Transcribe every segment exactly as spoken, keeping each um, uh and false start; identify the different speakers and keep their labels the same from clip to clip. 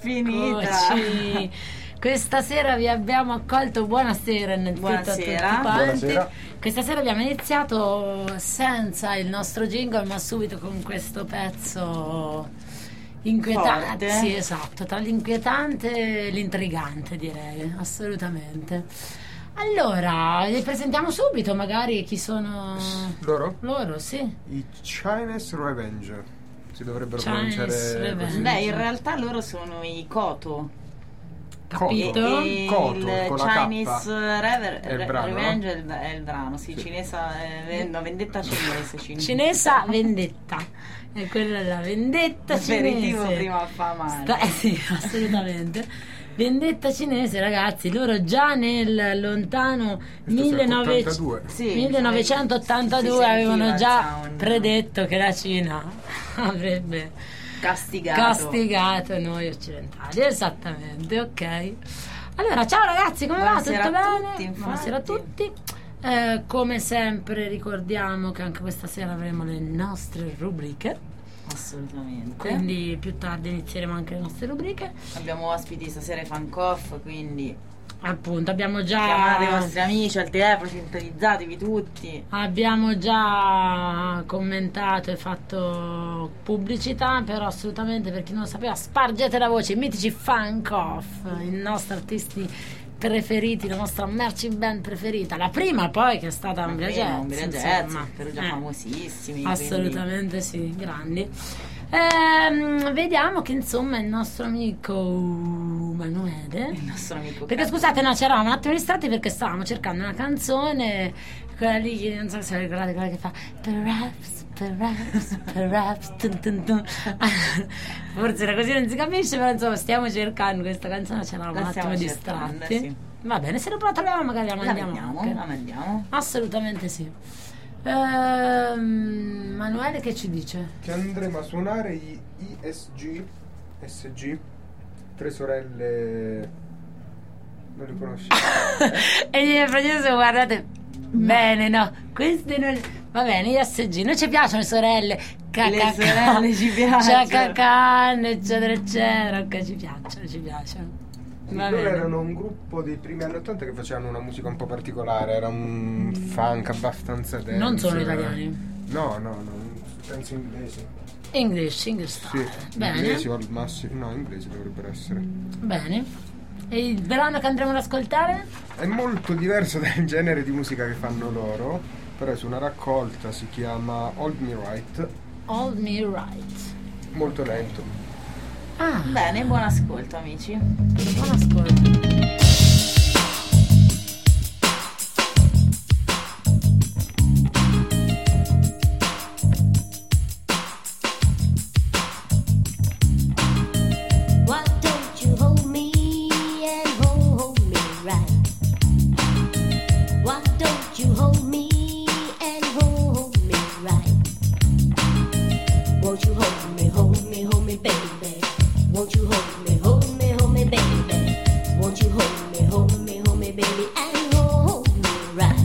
Speaker 1: finita.
Speaker 2: Eccoci. Questa sera vi abbiamo accolto, buonasera innanzitutto
Speaker 1: Buonasera.
Speaker 2: a tutti quanti.
Speaker 3: Buonasera.
Speaker 2: Questa sera abbiamo iniziato senza il nostro jingle, ma subito con questo pezzo inquietante.
Speaker 1: Forte.
Speaker 2: Sì, esatto, tra l'inquietante e l'intrigante, direi, assolutamente. Allora, li presentiamo subito magari chi sono
Speaker 3: Loro?
Speaker 2: loro, sì.
Speaker 3: I Chinese Revenge. Si dovrebbero
Speaker 2: Chinese
Speaker 3: pronunciare
Speaker 2: Revenge.
Speaker 3: così.
Speaker 1: Beh, in realtà loro sono i Koto.
Speaker 2: Capito?
Speaker 1: E
Speaker 3: Koto,
Speaker 1: il
Speaker 3: con la K.
Speaker 1: Chinese Rever-
Speaker 3: È il
Speaker 1: Re-
Speaker 3: brano,
Speaker 1: Revenge è il, è il brano, sì,
Speaker 3: Sì.
Speaker 1: cinese, eh, no, vendetta cinese. Cinese,
Speaker 2: Cinesa vendetta. E quella è la vendetta
Speaker 1: Aperitivo
Speaker 2: cinese.
Speaker 1: prima affamare.
Speaker 2: Sta- eh sì, assolutamente. Vendetta cinese, ragazzi, loro già nel lontano
Speaker 3: ottantadue.
Speaker 1: Sì,
Speaker 2: millenovecentottantadue
Speaker 1: si
Speaker 2: avevano
Speaker 1: sentiva
Speaker 2: già
Speaker 1: il sound.
Speaker 2: predetto che la Cina avrebbe
Speaker 1: Castigato.
Speaker 2: castigato noi occidentali. Esattamente, ok. Allora, ciao ragazzi, come va? Tutto
Speaker 1: Buonasera a
Speaker 2: bene?
Speaker 1: tutti, infatti.
Speaker 2: Buonasera a tutti. Eh, come sempre ricordiamo che anche questa sera avremo le nostre rubriche,
Speaker 1: Assolutamente.
Speaker 2: quindi più tardi inizieremo anche le nostre rubriche.
Speaker 1: Abbiamo ospiti stasera i fan coff, quindi
Speaker 2: Appunto, abbiamo
Speaker 1: chiamate i
Speaker 2: già
Speaker 1: vostri amici al telefono, sintonizzatevi tutti.
Speaker 2: abbiamo già commentato e fatto pubblicità, però assolutamente, per chi non lo sapeva, spargete la voce, i mitici Funk Off, i nostri artisti preferiti, la nostra marching band preferita, la prima poi che è stata Umbria Jazz,
Speaker 1: Umbria Jazz,
Speaker 2: insomma.
Speaker 1: Perugia
Speaker 2: Eh.
Speaker 1: famosissimi.
Speaker 2: Assolutamente sì, grandi. Ehm, vediamo che insomma il nostro amico Manuele,
Speaker 1: quindi il nostro amico
Speaker 2: perché
Speaker 1: Carlo.
Speaker 2: scusate, no, ci eravamo un attimo distratti perché stavamo cercando una canzone, quella lì che non so se la ricordate, quella che fa perhaps, perhaps, perhaps tun tun tun. Forse era così, non si capisce, però insomma stiamo cercando questa canzone, ci eravamo
Speaker 1: La
Speaker 2: un attimo
Speaker 1: stiamo cercando,
Speaker 2: distratti.
Speaker 1: sì.
Speaker 2: Va bene, se non la troviamo magari la
Speaker 1: La
Speaker 2: mandiamo
Speaker 1: mandiamo,
Speaker 2: anche.
Speaker 1: la mandiamo.
Speaker 2: Assolutamente sì. Ehm, Manuele che ci dice?
Speaker 3: Che andremo a suonare i I S G S G, tre sorelle. Non li conosci?
Speaker 2: E gli francesi, guardate bene, no, queste non, va bene, I S G, noi ci piacciono le sorelle,
Speaker 1: Le sorelle ci piacciono.
Speaker 2: Cacacan, eccetera eccetera, ok, ci piacciono, ci piacciono. Va
Speaker 3: Loro
Speaker 2: bene.
Speaker 3: erano un gruppo dei primi anni ottanta che facevano una musica un po' particolare, era un funk abbastanza dance.
Speaker 2: Non sono italiani.
Speaker 3: No, no, no, penso inglesi.
Speaker 2: English, English style.
Speaker 3: Sì,
Speaker 2: Bene,
Speaker 3: inglesi o al massimo, no, inglesi dovrebbero essere.
Speaker 2: bene. E il brano che andremo ad ascoltare?
Speaker 3: È molto diverso dal genere di musica che fanno loro, però è su una raccolta, si chiama Hold Me Right,
Speaker 2: Hold Me Right.
Speaker 3: molto lento.
Speaker 2: Ah,
Speaker 1: Bene, buon ascolto amici.
Speaker 2: buon ascolto.
Speaker 4: Why don't you hold me and hold, hold me right? Why don't you hold me and hold, hold me right? Won't you hold me, hold me, hold me, baby? Won't you hold me, hold me, hold me, baby? Won't you hold me, hold me, hold me, baby, and hold, hold me right?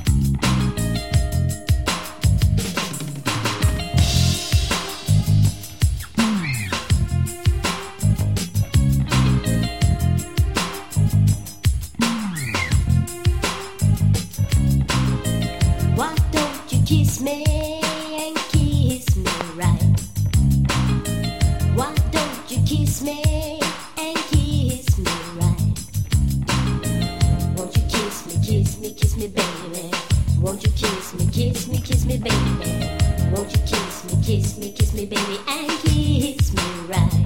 Speaker 4: Why don't you kiss me and kiss me right? Why don't you kiss me and kiss me right? Won't you kiss me, kiss me, kiss me, baby? Won't you kiss me, kiss me, kiss me, baby? Won't you kiss me, kiss me, kiss me, baby, and kiss me right?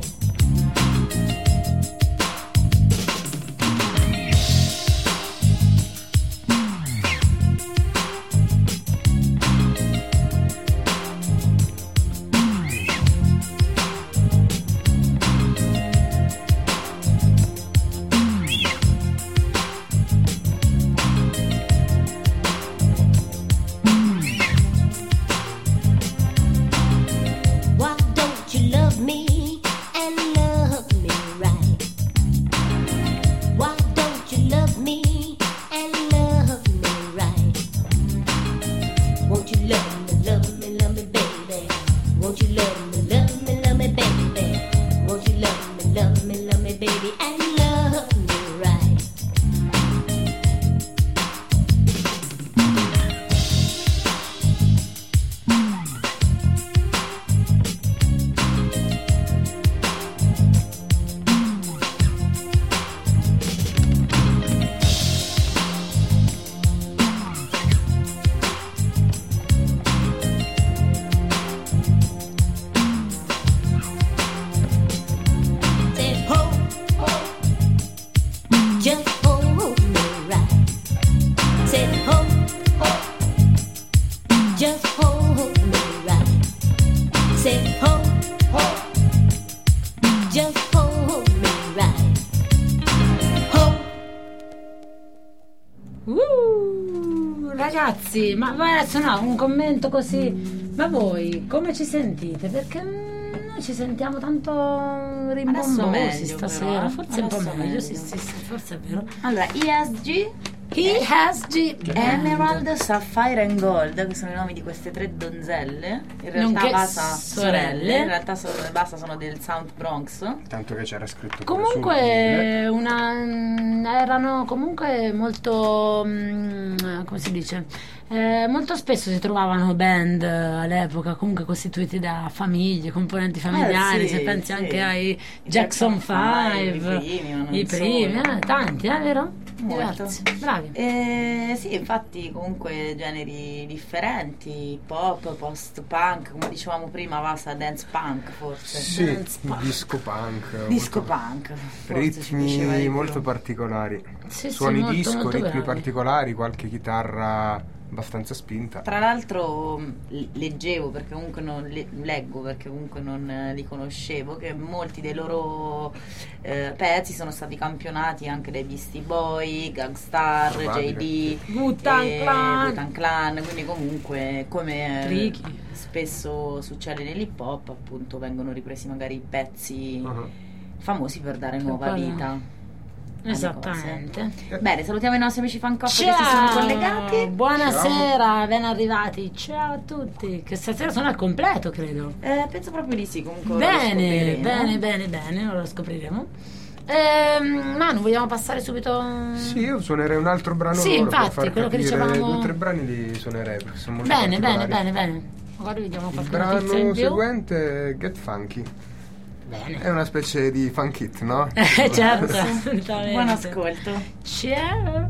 Speaker 2: ragazzi, ma voi adesso no, un commento così, ma voi come ci sentite? Perché noi ci sentiamo tanto rimbombosi
Speaker 1: meglio,
Speaker 2: stasera,
Speaker 1: però, eh.
Speaker 2: forse un po'
Speaker 1: Adesso
Speaker 2: meglio,
Speaker 1: meglio.
Speaker 2: sì, sì, sì, forse è vero.
Speaker 1: Allora, E S G,
Speaker 2: He has G
Speaker 1: Emerald, Sapphire and Gold, che sono i nomi di queste tre donzelle. In realtà
Speaker 2: Nonché
Speaker 1: Basa
Speaker 2: sorelle.
Speaker 1: sorelle. In realtà sono, Basa sono del South Bronx.
Speaker 3: Tanto che c'era scritto
Speaker 2: Comunque una, erano comunque molto mm, come si dice eh, molto spesso si trovavano band all'epoca comunque costituiti da famiglie, componenti familiari,
Speaker 1: Eh, sì,
Speaker 2: se pensi
Speaker 1: sì.
Speaker 2: anche ai
Speaker 1: I
Speaker 2: Jackson
Speaker 1: Five,
Speaker 2: five,
Speaker 1: i primi, ma non
Speaker 2: i primi
Speaker 1: solo.
Speaker 2: eh, tanti, eh, vero?
Speaker 1: Molto.
Speaker 2: Diversi, bravi.
Speaker 1: Eh, sì, infatti comunque generi differenti, pop, post-punk, come dicevamo prima, Vasa dance punk forse.
Speaker 3: Sì,
Speaker 2: Dance punk.
Speaker 3: disco punk.
Speaker 1: Disco
Speaker 3: molto-
Speaker 1: punk. Forse ci piaceva
Speaker 3: Ritmi
Speaker 1: di più.
Speaker 3: molto particolari.
Speaker 2: Sì, sì,
Speaker 3: Suoni
Speaker 2: molto,
Speaker 3: disco,
Speaker 2: molto
Speaker 3: ritmi
Speaker 2: bravi.
Speaker 3: particolari, qualche chitarra abbastanza spinta.
Speaker 1: Tra l'altro l- leggevo perché comunque non le- leggo perché comunque non eh, li conoscevo, che molti dei loro eh, pezzi sono stati campionati anche dai Beastie Boy, Gangstar,
Speaker 3: Probabile.
Speaker 1: J D,
Speaker 2: Wu-Tang
Speaker 1: eh,
Speaker 2: Clan.
Speaker 1: Wu-Tang Clan, quindi comunque come eh,
Speaker 2: Tricky.
Speaker 1: spesso succede nell'hip hop, appunto vengono ripresi magari pezzi
Speaker 3: Uh-huh.
Speaker 1: famosi per dare nuova
Speaker 2: poi-
Speaker 1: vita.
Speaker 2: Esattamente.
Speaker 1: Bene, salutiamo i nostri amici fan club che si sono collegati.
Speaker 2: Buonasera, ben arrivati. Ciao a tutti. Che stasera sono al completo, credo.
Speaker 1: Eh, penso proprio di sì, comunque ora lo
Speaker 2: Bene,
Speaker 1: scopriremo.
Speaker 2: bene, bene, bene, ora lo scopriremo. Ehm, Manu, vogliamo passare subito?
Speaker 3: Sì, io suonerei un altro brano
Speaker 2: Sì,
Speaker 3: loro per
Speaker 2: infatti,
Speaker 3: far
Speaker 2: quello che
Speaker 3: capire.
Speaker 2: dicevamo-
Speaker 3: Due o tre brani li suonerei perché sono molto
Speaker 2: Bene, bene,
Speaker 3: particolari.
Speaker 2: bene, bene. Magari vediamo
Speaker 3: Il
Speaker 2: qualche notizia in
Speaker 3: brano
Speaker 2: più.
Speaker 3: seguente è Get Funky.
Speaker 2: Bene.
Speaker 3: È una specie di funk hit, no?
Speaker 2: Eh, certo, assolutamente.
Speaker 1: Buon ascolto.
Speaker 2: Ciao.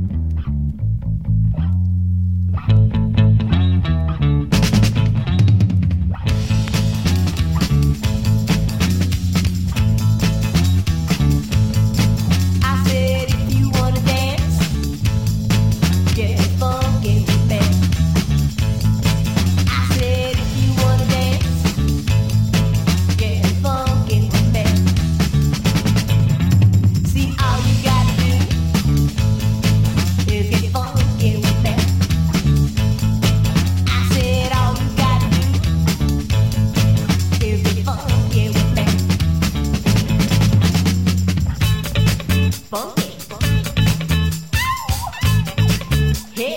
Speaker 4: I said if you wanna dance, get funky with me. I said if you wanna dance, get funky with me. See, all you gotta do is get funky with me. I said all you gotta do is get funky with me. Funky. Hey.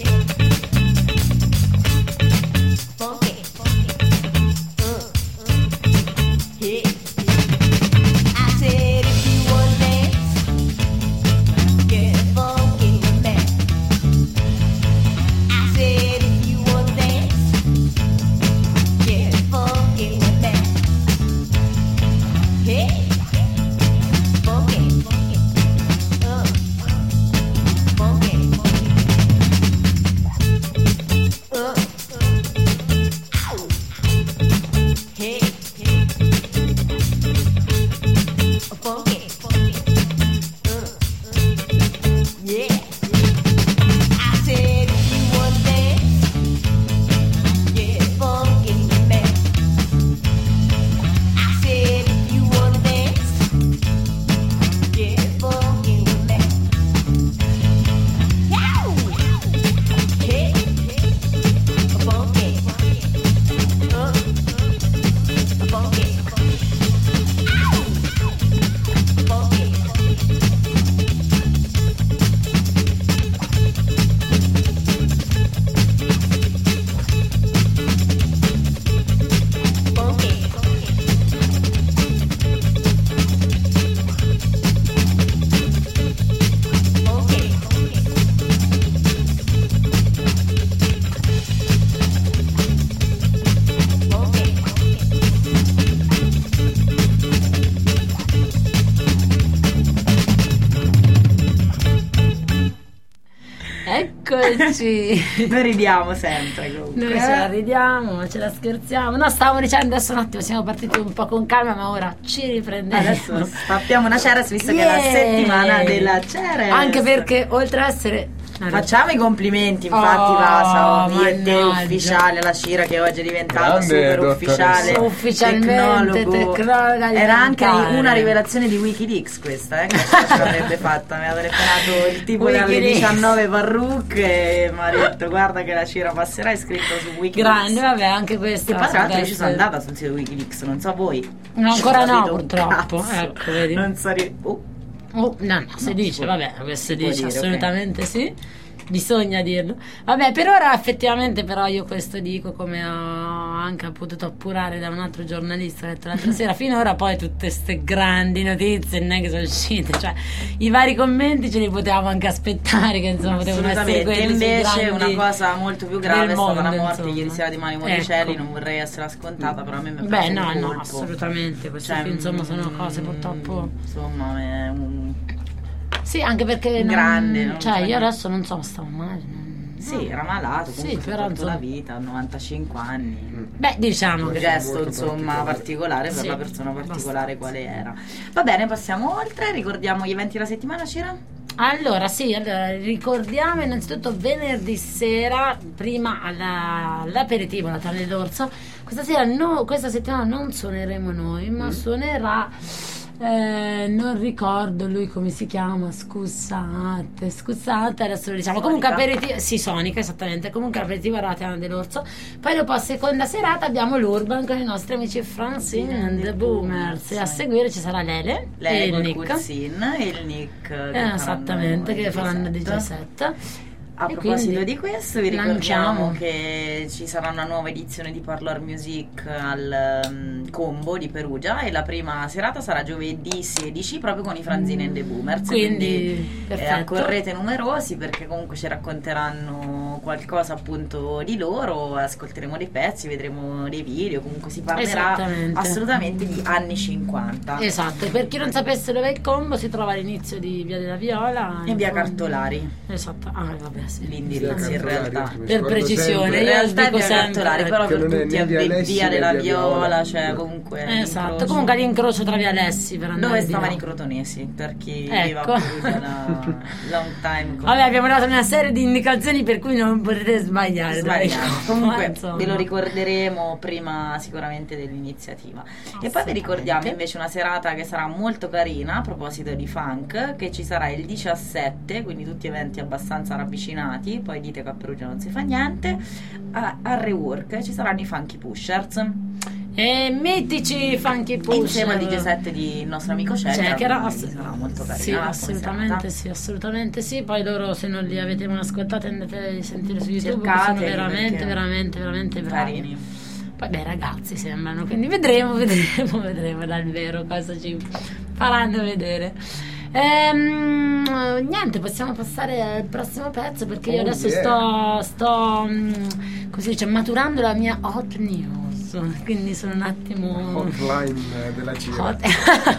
Speaker 4: Funky. Uh, uh. Hey. I said if you wanna dance, get funky with me. I said if you wanna dance, get funky with me. Hey. Funky. Uh, funky. Uh, ow. Hey. Funky. Uh, yeah. I said if you wanna dance, get funky with me. I said if you wanna dance, get funky with me. Yow! Hey, funky. Uh, funky. Ow! Funky. Funky. Funky. Funky.
Speaker 2: Eccoci.
Speaker 1: Noi ridiamo sempre comunque.
Speaker 2: Noi ce la ridiamo, ce la scherziamo. No, stavamo dicendo adesso un attimo, siamo partiti un po' con calma, ma ora ci riprendiamo.
Speaker 1: Adesso spappiamo una Ceres visto che è la
Speaker 2: Yeah.
Speaker 1: settimana della Ceres.
Speaker 2: Anche perché oltre ad essere
Speaker 1: Facciamo i complimenti, infatti,
Speaker 2: Oh,
Speaker 1: Vasa, oh, io e te
Speaker 2: mannaggia.
Speaker 1: ufficiale, la Cira che oggi è diventata
Speaker 3: Grande
Speaker 1: super
Speaker 3: dottoressa.
Speaker 1: ufficiale,
Speaker 2: Ufficialmente
Speaker 1: tecnologo.
Speaker 2: tecnologa
Speaker 1: Era anche
Speaker 2: alimentare.
Speaker 1: una rivelazione di Wikileaks questa, eh, che non ce l'avrebbe fatta. Mi ha telefonato il tipo dalle
Speaker 2: Wikileaks.
Speaker 1: diciannove parrucche e mi ha detto guarda che la Cira passerà, è scritto su Wikileaks.
Speaker 2: Grande, vabbè, anche questa.
Speaker 1: Che poi tra l'altro io ci sono
Speaker 2: potesse-
Speaker 1: andata sul sito Wikileaks, non so voi.
Speaker 2: No, ancora
Speaker 1: Non ho
Speaker 2: no,
Speaker 1: capito un
Speaker 2: purtroppo.
Speaker 1: cazzo.
Speaker 2: Ecco, vedi.
Speaker 1: Non so ri- oh.
Speaker 2: Oh, no, no, si
Speaker 1: No,
Speaker 2: dice,
Speaker 1: si può-
Speaker 2: vabbè, si
Speaker 1: si può
Speaker 2: dice
Speaker 1: dire,
Speaker 2: assolutamente sì. Bisogna dirlo. Vabbè, per ora effettivamente però io questo dico, come ho anche potuto appurare da un altro giornalista che ho letto l'altra sera, finora poi tutte queste grandi notizie non è che sono uscite, cioè i vari commenti ce li potevamo anche aspettare, che insomma potevano essere
Speaker 1: Assolutamente,
Speaker 2: quelli sui
Speaker 1: invece
Speaker 2: grandi
Speaker 1: una cosa molto più grave
Speaker 2: del
Speaker 1: è stata la
Speaker 2: mondo,
Speaker 1: morte
Speaker 2: insomma.
Speaker 1: ieri sera di Mario Monicelli,
Speaker 2: Ecco.
Speaker 1: non vorrei essere scontata, però a me mi ha
Speaker 2: Beh,
Speaker 1: preso
Speaker 2: no,
Speaker 1: un
Speaker 2: no,
Speaker 1: colpo.
Speaker 2: assolutamente, queste
Speaker 1: Cioè,
Speaker 2: qui, insomma sono
Speaker 1: mm,
Speaker 2: cose purtroppo.
Speaker 1: Insomma, è un...
Speaker 2: Sì, anche perché non-
Speaker 1: grande, non
Speaker 2: cioè
Speaker 1: c'è
Speaker 2: io
Speaker 1: niente.
Speaker 2: adesso non so, stavo male. non-
Speaker 1: Sì, era malato,
Speaker 2: Sì,
Speaker 1: comunque
Speaker 2: però,
Speaker 1: per tutta la
Speaker 2: insomma.
Speaker 1: vita, a novantacinque anni.
Speaker 2: Beh, diciamo
Speaker 1: Un
Speaker 2: che
Speaker 1: gesto
Speaker 3: molto
Speaker 1: insomma particolare per
Speaker 2: Sì,
Speaker 1: la persona particolare
Speaker 2: abbastanza.
Speaker 1: quale era. Va bene, passiamo oltre, ricordiamo gli eventi della settimana, Cira?
Speaker 2: Allora, sì, allora, ricordiamo innanzitutto venerdì sera, prima alla- all'aperitivo, alla Tale d'Orso. Questa sera, no, questa settimana non suoneremo noi, ma suonerà, eh, non ricordo lui come si chiama, scusate, scusate, adesso lo diciamo.
Speaker 1: Sonica.
Speaker 2: Comunque aperitivo, sì, Sonica, esattamente, comunque aperitivo alla Tale dell'Orso. Poi dopo a seconda serata abbiamo l'Urban con i nostri amici Francine and the Boomers, e a seguire ci sarà Lele,
Speaker 1: Lei
Speaker 2: e il
Speaker 1: col
Speaker 2: Nick.
Speaker 1: Coolsin e il Nick che
Speaker 2: Eh, esattamente, che faranno
Speaker 1: D
Speaker 2: D J set.
Speaker 1: A
Speaker 2: E
Speaker 1: proposito
Speaker 2: quindi
Speaker 1: di questo, vi ricordiamo
Speaker 2: lanciamo.
Speaker 1: che ci sarà una nuova edizione di Parlor Music al um, Combo di Perugia e la prima serata sarà giovedì sedici proprio con i Franzine and the Boomers.
Speaker 2: Quindi,
Speaker 1: eh,
Speaker 2: perfetto.
Speaker 1: accorrete numerosi perché comunque ci racconteranno qualcosa appunto di loro, ascolteremo dei pezzi, vedremo dei video, comunque si parlerà
Speaker 2: Esattamente.
Speaker 1: assolutamente di anni cinquanta.
Speaker 2: Esatto, per chi non sapesse dove è il Combo, si trova all'inizio di Via della Viola
Speaker 1: E
Speaker 2: in
Speaker 1: via
Speaker 2: fondo.
Speaker 1: Cartolari,
Speaker 2: Esatto, ah vabbè sì.
Speaker 1: l'indirizzo in realtà.
Speaker 2: Per precisione,
Speaker 1: In
Speaker 2: io
Speaker 1: realtà è
Speaker 2: dico
Speaker 1: via
Speaker 2: sempre
Speaker 1: Cartolari, però
Speaker 3: che
Speaker 1: per
Speaker 3: non è
Speaker 1: tutti
Speaker 3: né
Speaker 1: è
Speaker 3: via
Speaker 1: via,
Speaker 3: Alessi
Speaker 1: via
Speaker 3: né
Speaker 1: della
Speaker 3: via
Speaker 1: Viola,
Speaker 3: Viola.
Speaker 1: cioè comunque
Speaker 2: Esatto,
Speaker 1: l'incrocio.
Speaker 2: comunque all'incrocio tra Via Alessi per andare
Speaker 1: Dove
Speaker 2: di
Speaker 1: stavano
Speaker 2: là.
Speaker 1: i crotonesi, per chi
Speaker 2: Ecco.
Speaker 1: viva a Perugia da long time.
Speaker 2: Vabbè, abbiamo dato una serie di indicazioni per cui non potete sbagliare. dai.
Speaker 1: Sbagliato. Comunque
Speaker 2: Insomma.
Speaker 1: ve lo ricorderemo prima sicuramente dell'iniziativa. E poi vi ricordiamo invece una serata che sarà molto carina a proposito di funk, che ci sarà il diciassette, quindi tutti eventi abbastanza ravvicinati, poi dite che a Perugia non si fa niente. A, a Rework ci saranno i Funky Pushers
Speaker 2: E mitici funky push
Speaker 1: insieme al D J set di il nostro amico Cecca,
Speaker 2: Cioè, che era
Speaker 1: quindi
Speaker 2: ass-
Speaker 1: sarà molto carina
Speaker 2: sì,
Speaker 1: come
Speaker 2: assolutamente
Speaker 1: serata.
Speaker 2: sì, assolutamente sì. Poi loro, se non li avete mai ascoltati, andate a sentire su YouTube, che sono
Speaker 1: Cercateli,
Speaker 2: veramente,
Speaker 1: perché
Speaker 2: veramente, veramente bravi.
Speaker 1: Carini.
Speaker 2: Poi beh, ragazzi sembrano, quindi vedremo, vedremo, vedremo dal vero cosa ci faranno vedere. Ehm, niente, possiamo passare al prossimo pezzo perché io
Speaker 3: Oh,
Speaker 2: adesso
Speaker 3: yeah.
Speaker 2: sto, sto, mm, come si dice, maturando la mia hot news, quindi sono un attimo...
Speaker 3: Hotline eh, della Cira.
Speaker 2: Hot-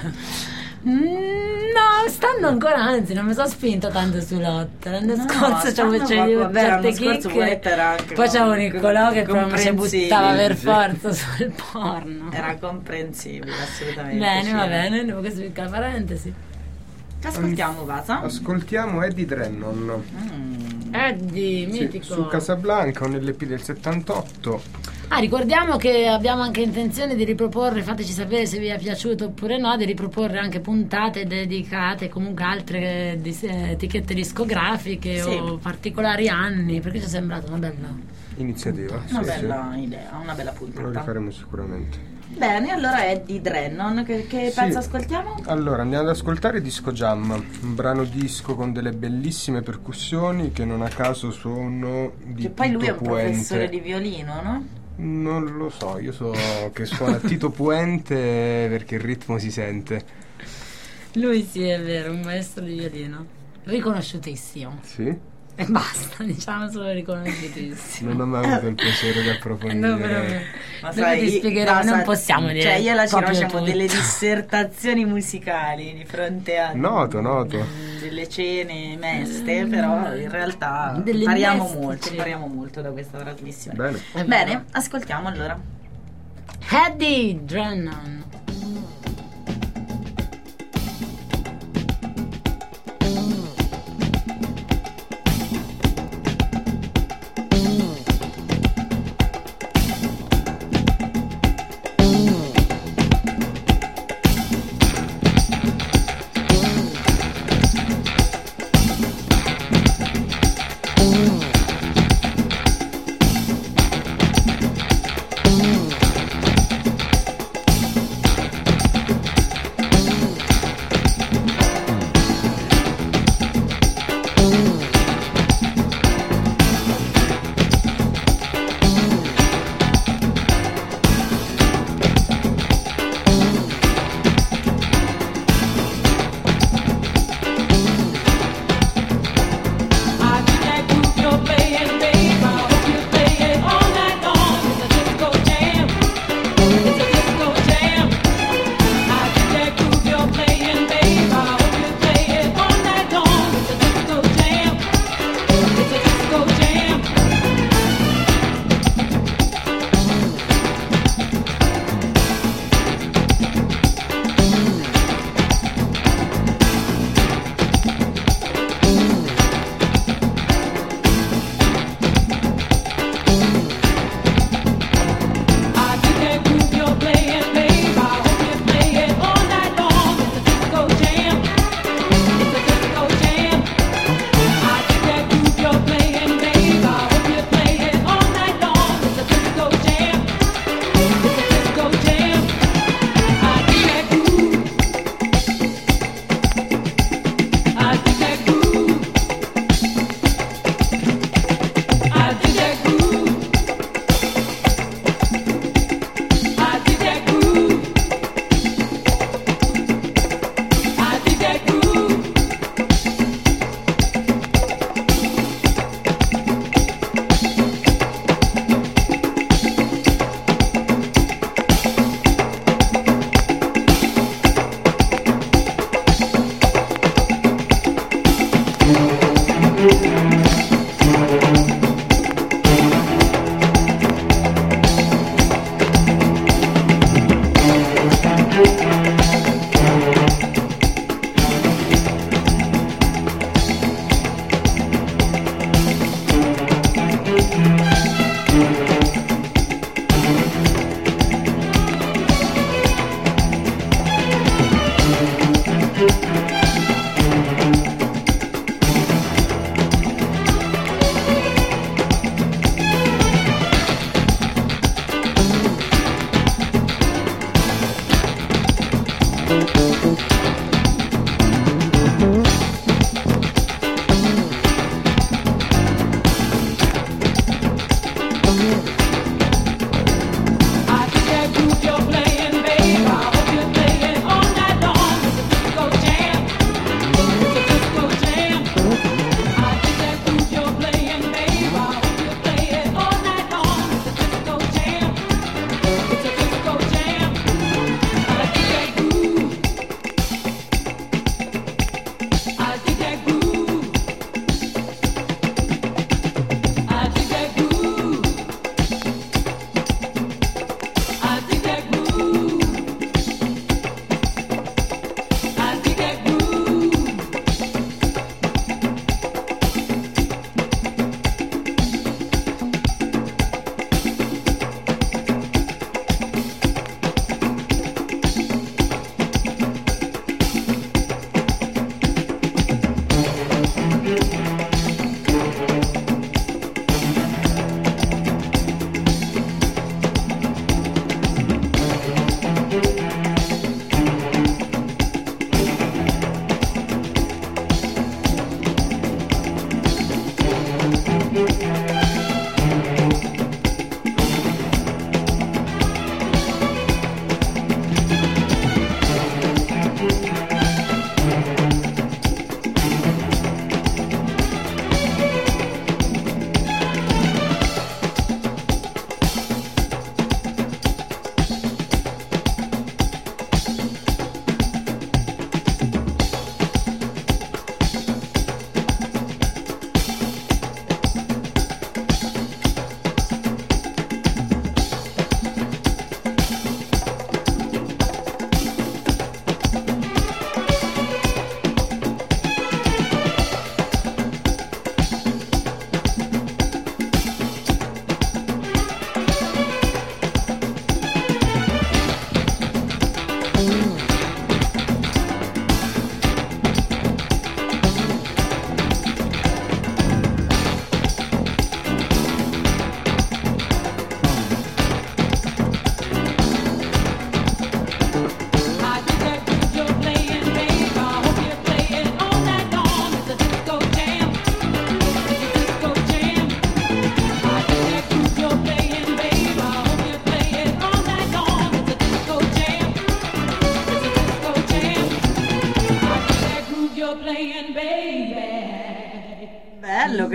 Speaker 2: Mm, no, stanno ancora, anzi non mi sono spinta tanto sull'hot. L'anno
Speaker 1: No,
Speaker 2: scorso
Speaker 1: stanno
Speaker 2: c'avevo
Speaker 1: poco, vabbè,
Speaker 2: certe
Speaker 1: l'anno scorso
Speaker 2: chicche.
Speaker 1: Poeta era anche
Speaker 2: Poi c'avevo
Speaker 1: com-
Speaker 2: Niccolò che proprio mi si
Speaker 1: comprensibile,
Speaker 2: buttava per
Speaker 3: sì.
Speaker 2: forza sul porno.
Speaker 1: Era comprensibile assolutamente.
Speaker 2: Bene,
Speaker 1: sì.
Speaker 2: va bene, devo che spiegare la parentesi.
Speaker 1: Che ascoltiamo, Vasa?
Speaker 3: Ascoltiamo Eddie Drennon.
Speaker 1: Mm.
Speaker 2: Eddie,
Speaker 3: Sì,
Speaker 2: mitico.
Speaker 3: su Casablanca, un L P del settantotto.
Speaker 2: Ah, ricordiamo che abbiamo anche intenzione di riproporre, fateci sapere se vi è piaciuto oppure no, di riproporre anche puntate dedicate, comunque altre eh, dis- eh, etichette discografiche
Speaker 1: Sì.
Speaker 2: o particolari anni, perché ci è sembrata una bella...
Speaker 3: Iniziativa.
Speaker 1: Una
Speaker 3: sì, sì.
Speaker 1: bella idea, una bella
Speaker 3: Lo
Speaker 1: puntata.
Speaker 3: rifaremo sicuramente.
Speaker 1: Bene, allora Eddie Drennon, che, che
Speaker 3: Sì.
Speaker 1: pezzo ascoltiamo?
Speaker 3: Allora, andiamo ad ascoltare Disco Jam, un brano disco con delle bellissime percussioni che non a caso sono di
Speaker 1: Che poi lui è
Speaker 3: Tito
Speaker 1: un professore
Speaker 3: Puente.
Speaker 1: di violino, no?
Speaker 3: Non lo so, io so che suona Tito Puente perché il ritmo si sente.
Speaker 2: Lui sì, è vero, un maestro di violino. Riconosciutissimo.
Speaker 3: Sì?
Speaker 2: E basta, diciamo solo riconosciutissimo.
Speaker 3: Non ho mai avuto il piacere di approfondire.
Speaker 2: No, però,
Speaker 1: Ma
Speaker 2: dopo ti spiegherò,
Speaker 1: Vasa,
Speaker 2: non possiamo dire
Speaker 1: Cioè io e la Cira
Speaker 2: proprio
Speaker 1: facciamo
Speaker 2: tutto.
Speaker 1: delle dissertazioni musicali di fronte a
Speaker 3: Noto, noto.
Speaker 1: mm, delle cene meste, però in realtà
Speaker 2: Delle
Speaker 1: impariamo
Speaker 2: meste,
Speaker 1: molto,
Speaker 2: sì.
Speaker 1: impariamo molto da questa trasmissione.
Speaker 3: Bene.
Speaker 2: È vero.
Speaker 1: Bene, ascoltiamo allora.
Speaker 2: Eddie Drennon.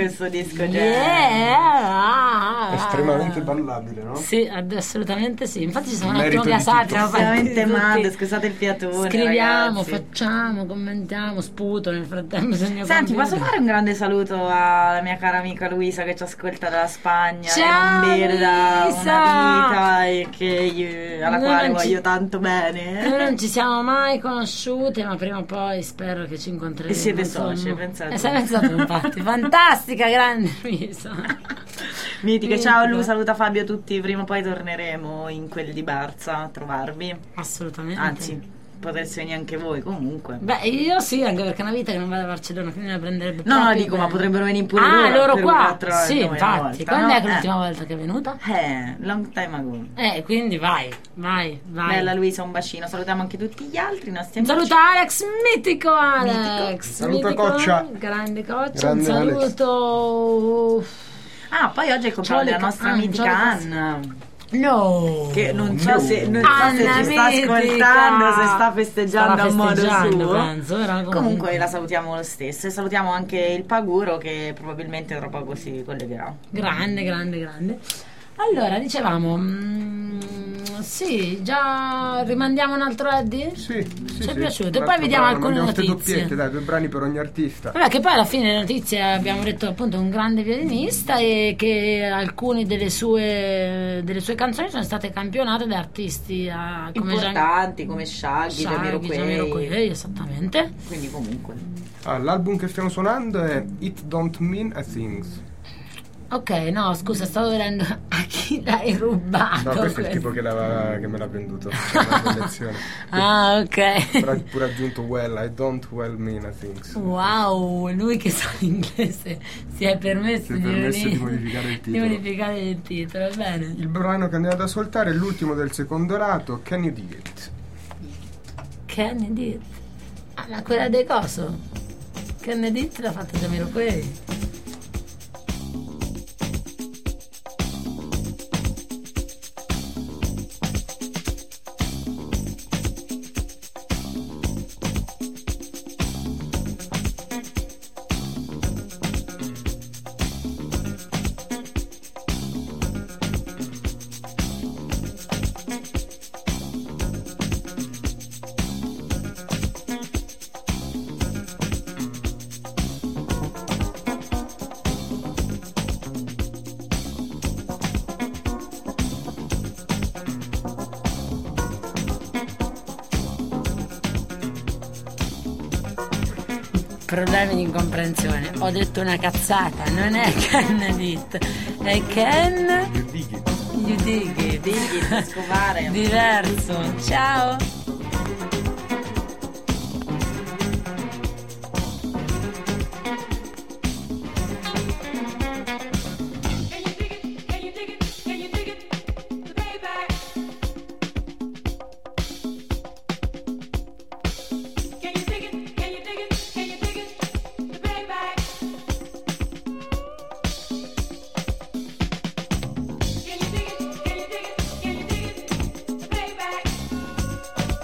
Speaker 1: questo disco jazz.
Speaker 2: Yeah.
Speaker 3: Estremamente ballabile, no?
Speaker 2: Sì, ad- assolutamente sì. Infatti ci siamo un
Speaker 3: Merito
Speaker 2: attimo
Speaker 3: di
Speaker 2: gasati.
Speaker 3: Tito.
Speaker 2: siamo fatti
Speaker 1: Veramente
Speaker 2: tutti-
Speaker 1: male, scusate il fiatone.
Speaker 2: Scriviamo,
Speaker 1: ragazzi.
Speaker 2: facciamo, commentiamo, sputo nel frattempo sul mio
Speaker 1: Senti,
Speaker 2: computer.
Speaker 1: posso fare un grande saluto alla mia cara amica Luisa che ci ascolta dalla Spagna,
Speaker 2: Ciao,
Speaker 1: che non vede da
Speaker 2: Luisa!
Speaker 1: una vita e che io- alla
Speaker 2: Noi
Speaker 1: quale
Speaker 2: non ci-
Speaker 1: voglio tanto
Speaker 2: Noi
Speaker 1: bene.
Speaker 2: non ci siamo mai conosciute, ma prima o poi spero che ci incontreremo.
Speaker 1: E siete
Speaker 2: insomma.
Speaker 1: soci, pensate.
Speaker 2: Eh, sei pensato, infatti. Fantastica, grande Luisa.
Speaker 1: Mitiche, ciao
Speaker 2: Mitico.
Speaker 1: Lu, saluta Fabio tutti, prima o poi torneremo in quelli di Barza a trovarvi.
Speaker 2: Assolutamente.
Speaker 1: Anzi, potreste venire anche voi comunque.
Speaker 2: Beh, io sì, anche perché è una vita che non vado a Barcellona, quindi me la prenderebbe
Speaker 1: No, no,
Speaker 2: proprio
Speaker 1: dico, ma
Speaker 2: bene.
Speaker 1: potrebbero venire pure
Speaker 2: Ah,
Speaker 1: loro
Speaker 2: loro
Speaker 1: per
Speaker 2: qua?
Speaker 1: quattro ore
Speaker 2: Sì,
Speaker 1: noi una
Speaker 2: infatti.
Speaker 1: volta,
Speaker 2: Quando
Speaker 1: no?
Speaker 2: è che
Speaker 1: Eh.
Speaker 2: l'ultima volta che è venuta?
Speaker 1: Eh, long time ago.
Speaker 2: Eh, quindi vai, vai, vai.
Speaker 1: Bella Luisa, un bacino. Salutiamo anche tutti gli altri, i nostri
Speaker 2: Un
Speaker 1: amici.
Speaker 2: saluto a Alex, mitico Alex.
Speaker 1: Mitico.
Speaker 3: Saluto
Speaker 2: Mitico,
Speaker 3: Coccia.
Speaker 2: Grande Coccia,
Speaker 3: Grande
Speaker 2: un
Speaker 3: Alex.
Speaker 2: saluto.
Speaker 1: Ah, poi oggi è il compleanno
Speaker 2: Ciao,
Speaker 1: della nostra
Speaker 2: ah,
Speaker 1: mitica
Speaker 2: ciao,
Speaker 1: Anna.
Speaker 2: No.
Speaker 1: Che non so
Speaker 3: No.
Speaker 1: se, non so se
Speaker 2: Anna
Speaker 1: ci sta
Speaker 2: mitica.
Speaker 1: ascoltando, se sta festeggiando
Speaker 2: Starà
Speaker 1: a modo
Speaker 2: festeggiando,
Speaker 1: suo.
Speaker 2: penso, però comunque.
Speaker 1: Comunque la salutiamo lo stesso. E salutiamo anche il Paguro che probabilmente tra poco si collegherà.
Speaker 2: Grande, grande, grande. Allora, dicevamo, mm, sì, già rimandiamo un altro Eddie?
Speaker 3: Sì, sì,
Speaker 2: Ci è
Speaker 3: sì.
Speaker 2: piaciuto. E
Speaker 3: Un
Speaker 2: poi
Speaker 3: altro
Speaker 2: vediamo
Speaker 3: brano,
Speaker 2: alcune
Speaker 3: mandiamo ste
Speaker 2: notizie.
Speaker 3: doppiette, dai, due brani per ogni artista.
Speaker 2: Vabbè, che poi alla fine le notizie abbiamo detto appunto un grande violinista e che alcune delle sue, delle sue canzoni sono state campionate da artisti ah, come Gian-
Speaker 1: Importanti come Shaggy,
Speaker 2: Shaggy,
Speaker 1: Jamiroquai.
Speaker 2: Jamiroquai, esattamente.
Speaker 1: Quindi comunque.
Speaker 3: Ah, l'album che stiamo suonando è It Don't Mean a Thing.
Speaker 2: Ok, no, scusa, stavo vedendo a chi l'hai rubato.
Speaker 3: No, questo è il
Speaker 2: questo.
Speaker 3: tipo che, l'aveva- che me l'ha venduto. C'è una collezione.
Speaker 2: Ah, ok.
Speaker 3: Però ha pure aggiunto well, I don't well mean a things.
Speaker 2: Wow, lui che sa l'inglese si è permesso,
Speaker 3: Si è
Speaker 2: di,
Speaker 3: permesso
Speaker 2: uni-
Speaker 3: di modificare il
Speaker 2: di
Speaker 3: titolo.
Speaker 2: modificare il titolo, bene.
Speaker 3: Il brano che andiamo ad ascoltare è l'ultimo del secondo lato, Can You Dig It?
Speaker 2: Kennedy. Ah, ma quella del coso? Kennedy l'ha fatta Jamiroquai. Problemi di incomprensione. Ho detto una cazzata, non è Kennedy, è Ken
Speaker 3: You Dig It.
Speaker 2: You Dig It.
Speaker 1: Digli, scovare.
Speaker 2: Diverso. Ciao.
Speaker 5: Can you dig it? Can you dig it? Can you dig it?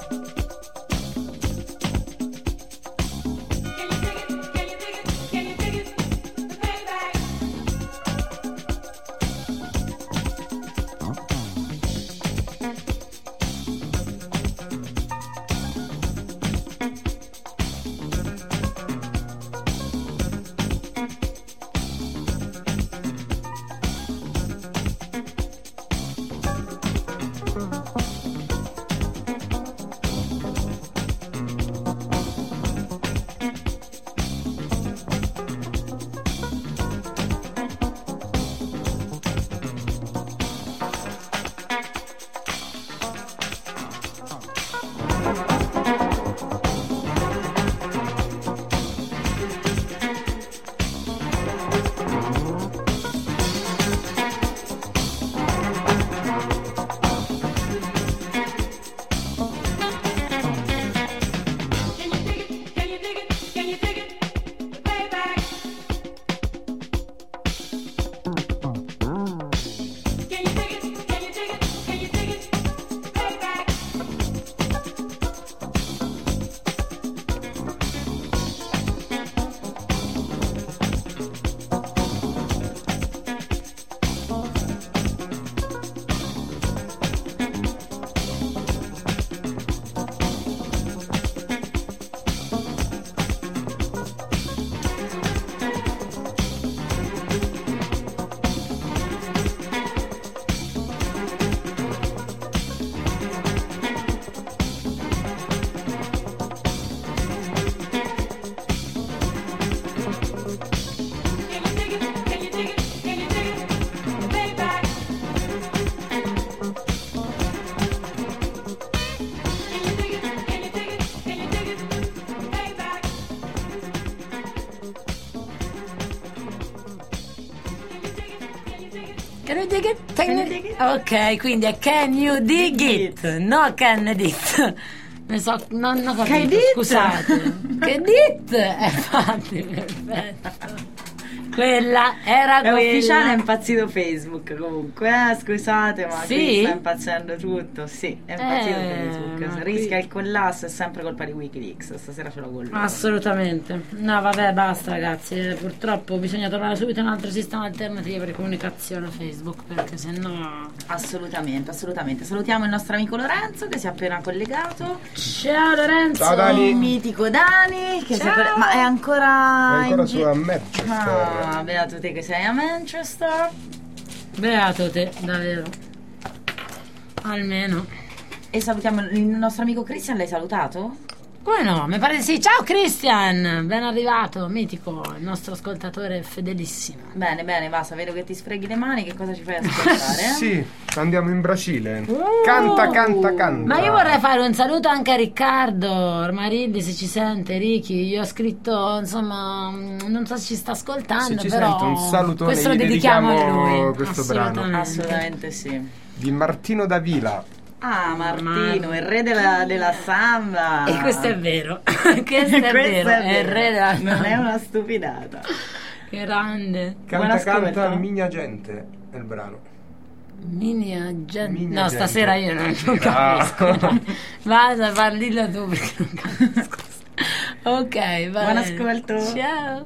Speaker 2: Can you dig it? Can you dig it? Ok, quindi è Can you dig it? No, can you dig it? Ne so, non ho
Speaker 1: Che
Speaker 2: capito,
Speaker 1: dit?
Speaker 2: scusate. Che dit? Eh, infatti, perfetto. Quella era
Speaker 1: È
Speaker 2: quella.
Speaker 1: ufficiale, è impazzito Facebook comunque, eh, scusate, ma
Speaker 2: Sì?
Speaker 1: qui sta impazzendo tutto. Sì, è impazzito
Speaker 2: Eh,
Speaker 1: Facebook.
Speaker 2: ma
Speaker 1: Se
Speaker 2: qui-
Speaker 1: rischia il collasso è sempre colpa di Wikileaks. Stasera ce l'ho con lui.
Speaker 2: Assolutamente. No, vabbè, basta ragazzi. Eh, Purtroppo bisogna trovare subito un altro sistema alternativo per comunicazione Facebook, perché sennò.
Speaker 1: Assolutamente, assolutamente. Salutiamo il nostro amico Lorenzo che si è appena collegato.
Speaker 2: Ciao Lorenzo!
Speaker 3: Ciao, Dani.
Speaker 1: Il mitico Dani che si è
Speaker 2: Ciao.
Speaker 1: colle- ma è ancora,
Speaker 3: È ancora
Speaker 1: in
Speaker 3: su
Speaker 1: gi-
Speaker 3: a Manchester.
Speaker 1: Ah, beato te che sei a Manchester.
Speaker 2: Beato te, davvero. Almeno.
Speaker 1: E salutiamo il nostro amico Christian, l'hai salutato?
Speaker 2: Come no? Mi pare di sì. Ciao Christian! Ben arrivato, mitico, il nostro ascoltatore fedelissimo.
Speaker 1: Bene, bene, basta, vedo che ti sfreghi le mani, che cosa ci fai ascoltare? eh?
Speaker 3: Sì, andiamo in Brasile. Canta, canta, canta.
Speaker 2: Ma io vorrei fare un saluto anche a Riccardo Marilli, se ci sente, Ricky. Io ho scritto, insomma, non so se ci sta ascoltando,
Speaker 3: Se ci
Speaker 2: però
Speaker 3: sente, un salutone,
Speaker 2: questo lo
Speaker 3: gli
Speaker 2: dedichiamo a
Speaker 3: dedichiamo
Speaker 2: lui.
Speaker 3: questo brano.
Speaker 2: Assolutamente.
Speaker 1: Assolutamente sì.
Speaker 3: Di Martino Davila.
Speaker 1: Ah, Martino, il re della, della samba.
Speaker 2: E questo è vero. questo è
Speaker 1: Questo
Speaker 2: vero,
Speaker 1: è
Speaker 2: è il
Speaker 1: vero.
Speaker 2: re della
Speaker 1: Non è una stupidata.
Speaker 2: grande.
Speaker 3: Canta,
Speaker 1: Buon ascolto.
Speaker 3: canta, Migna Gente è il brano.
Speaker 2: Migna gente.
Speaker 3: Migna
Speaker 2: No,
Speaker 3: gente.
Speaker 2: stasera io non, non
Speaker 3: Ah.
Speaker 2: capisco. Vada, parlilo tu perché non capisco. Ok, va
Speaker 1: Buon
Speaker 2: bene.
Speaker 1: ascolto.
Speaker 2: Ciao.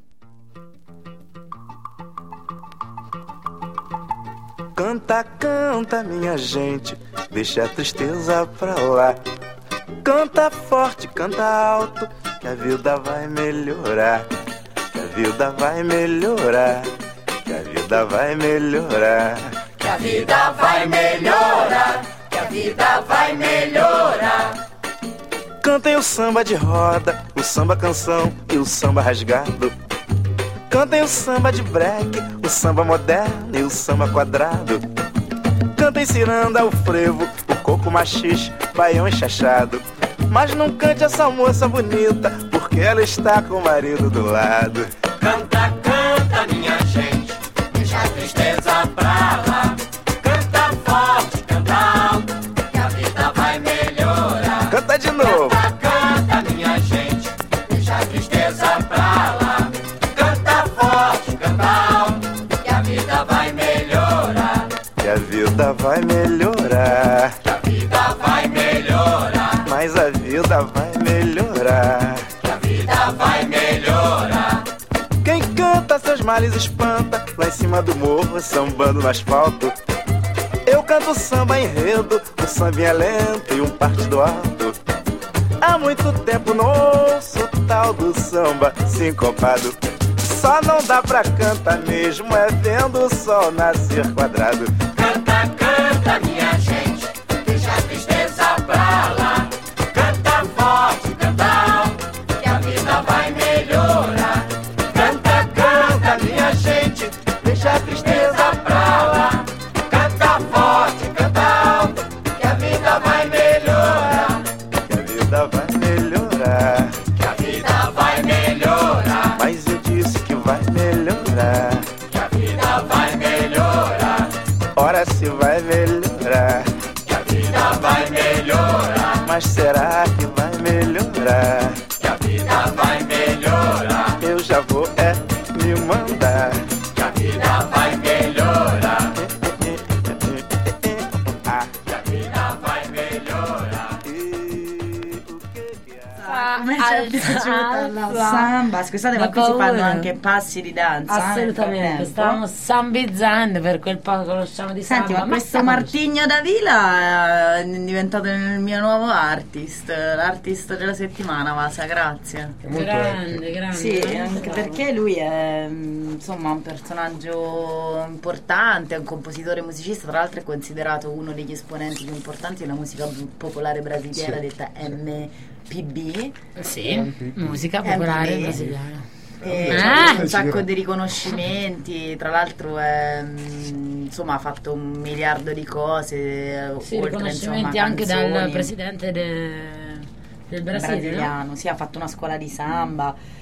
Speaker 5: Canta, canta, minha gente, deixa a tristeza pra lá. Canta forte, canta alto, que a vida vai melhorar. Que a vida vai melhorar. Que a vida vai melhorar.
Speaker 6: Que a vida vai melhorar, que a vida vai melhorar.
Speaker 5: Cantem o samba de roda, o samba canção e o samba rasgado. Cantem o samba de break, o samba moderno e o samba quadrado. Cantem ciranda, o frevo, o coco machixe, baião enxachado. Mas não cante essa moça bonita, porque ela está com o marido do lado.
Speaker 6: Canta, canta, minha gente, deixa a tristeza pra lá. Canta forte, canta alto, que a vida vai melhorar.
Speaker 5: Canta de novo.
Speaker 6: Canta, canta, minha gente, deixa a tristeza pra lá. Canta forte, canta alto, que a vida vai melhorar.
Speaker 5: Que a vida vai melhorar.
Speaker 6: Que a vida vai melhorar.
Speaker 5: Mas a vida vai melhorar.
Speaker 6: Que a vida vai melhorar.
Speaker 5: Quem canta seus males espanta, lá em cima do morro, sambando no asfalto. Eu canto samba enredo, um sambinha lento e um partido alto. Há muito tempo não ouço o tal do samba sincopado. Só não dá pra cantar mesmo, é vendo o sol nascer quadrado.
Speaker 6: Canta, canta, minha gente, deixa a tristeza pra lá. Canta forte, canta alto, que a vida vai melhorar. Canta, canta, minha gente, deixa a tristeza pra lá. Canta forte, canta alto, que a vida vai melhorar.
Speaker 5: Que a vida vai melhorar.
Speaker 6: Que a vida vai melhorar.
Speaker 5: Mas eu disse que vai melhorar.
Speaker 6: Que a vida vai melhorar.
Speaker 5: Ora se vai melhorar.
Speaker 6: Que a vida vai melhorar.
Speaker 5: Mas será que vai melhorar?
Speaker 6: Que a vida vai melhorar.
Speaker 5: Eu já vou é me mandar.
Speaker 6: Que a vida vai melhorar.
Speaker 5: Ah,
Speaker 6: Que a vida vai melhorar.
Speaker 5: e o que que é?
Speaker 1: Come ci è piaciuta la
Speaker 2: Alza.
Speaker 1: samba? Scusate, ma
Speaker 2: La
Speaker 1: qui si fanno
Speaker 2: paura.
Speaker 1: anche passi di danza. eh, nel
Speaker 2: Assolutamente,
Speaker 1: frattempo.
Speaker 2: stavamo sambizzando per quel poco che conosciamo di
Speaker 1: Senti,
Speaker 2: samba.
Speaker 1: ma questo
Speaker 2: stiamo-
Speaker 1: Martigno Davila è diventato il mio nuovo artist, l'artist della settimana, Vasa, grazie.
Speaker 3: È molto
Speaker 2: Grande,
Speaker 3: vecchio.
Speaker 2: grande.
Speaker 1: Sì,
Speaker 2: grande,
Speaker 1: anche
Speaker 2: bravo.
Speaker 1: perché lui è mm, insomma un personaggio importante, è un compositore musicista, tra l'altro è considerato uno degli esponenti più importanti della musica popolare brasiliana,
Speaker 3: Sì.
Speaker 1: detta M P B.
Speaker 2: Sì, musica popolare
Speaker 1: M P B.
Speaker 2: brasiliana.
Speaker 1: E
Speaker 2: Ah!
Speaker 1: c'ha un sacco di riconoscimenti, tra l'altro è, mm, insomma ha fatto un miliardo di cose,
Speaker 2: Sì,
Speaker 1: oltre
Speaker 2: riconoscimenti
Speaker 1: insomma
Speaker 2: anche dal
Speaker 1: canzoni.
Speaker 2: presidente de- del Brasile, no?
Speaker 1: brasiliano, sì, ha fatto una scuola di samba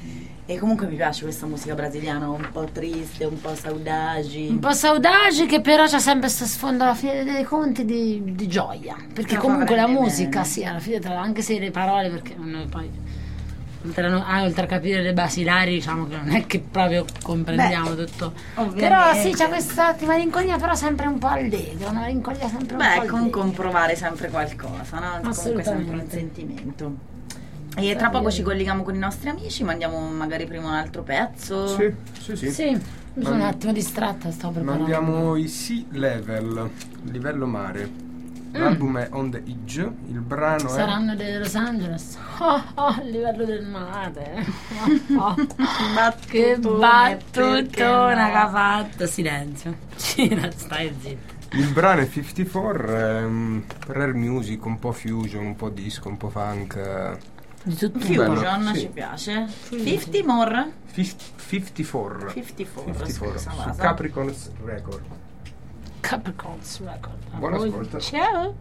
Speaker 1: E comunque mi piace questa musica brasiliana, un po' triste, un po' saudagi.
Speaker 2: Un po' saudagi, che però c'ha sempre questo sfondo alla fine dei conti di, di gioia. Perché
Speaker 1: No,
Speaker 2: comunque la
Speaker 1: fa veramente
Speaker 2: musica,
Speaker 1: bene.
Speaker 2: sì, alla fine, tra- anche se le parole, perché noi poi oltre a, no- ah, oltre a capire le basilari, diciamo che non è che proprio comprendiamo
Speaker 1: Beh,
Speaker 2: tutto.
Speaker 1: ovviamente.
Speaker 2: Però sì, c'è questa malinconia, però sempre un po' allegra, una malinconia sempre un
Speaker 1: Beh,
Speaker 2: po'
Speaker 1: comunque
Speaker 2: allegra.
Speaker 1: provare sempre qualcosa, no? Comunque sempre un
Speaker 2: Assolutamente.
Speaker 1: sentimento. E tra poco ci colleghiamo con i nostri amici, mandiamo magari prima un altro pezzo.
Speaker 3: Sì, sì, sì.
Speaker 2: Sì, mi sono un
Speaker 3: Ma-
Speaker 2: attimo distratta, stavo preparando.
Speaker 3: Mandiamo i Sea Level, livello mare. L'album è On the Edge, il brano è...
Speaker 2: Saranno di Los Angeles. Oh, oh, a livello del mare. Oh, oh. Che
Speaker 1: Battutone, perché
Speaker 2: battutona
Speaker 1: no?
Speaker 2: che ha fatto. Silenzio. Cina, stai zitto.
Speaker 3: Il brano è cinquantaquattro, è um, rare music, un po' fusion, un po' disco, un po' funk. eh.
Speaker 2: Di tutto.
Speaker 3: Bello,
Speaker 1: Fusion
Speaker 3: sì.
Speaker 1: ci piace. cinquanta more?
Speaker 3: Fif- cinquantaquattro.
Speaker 1: cinquantaquattro,
Speaker 3: cinquantaquattro,
Speaker 1: scusa,
Speaker 3: su
Speaker 1: Vasa.
Speaker 3: Capricorn's Record.
Speaker 2: Capricorns Record. A
Speaker 3: Buon
Speaker 2: voi.
Speaker 3: ascolto.
Speaker 2: Ciao.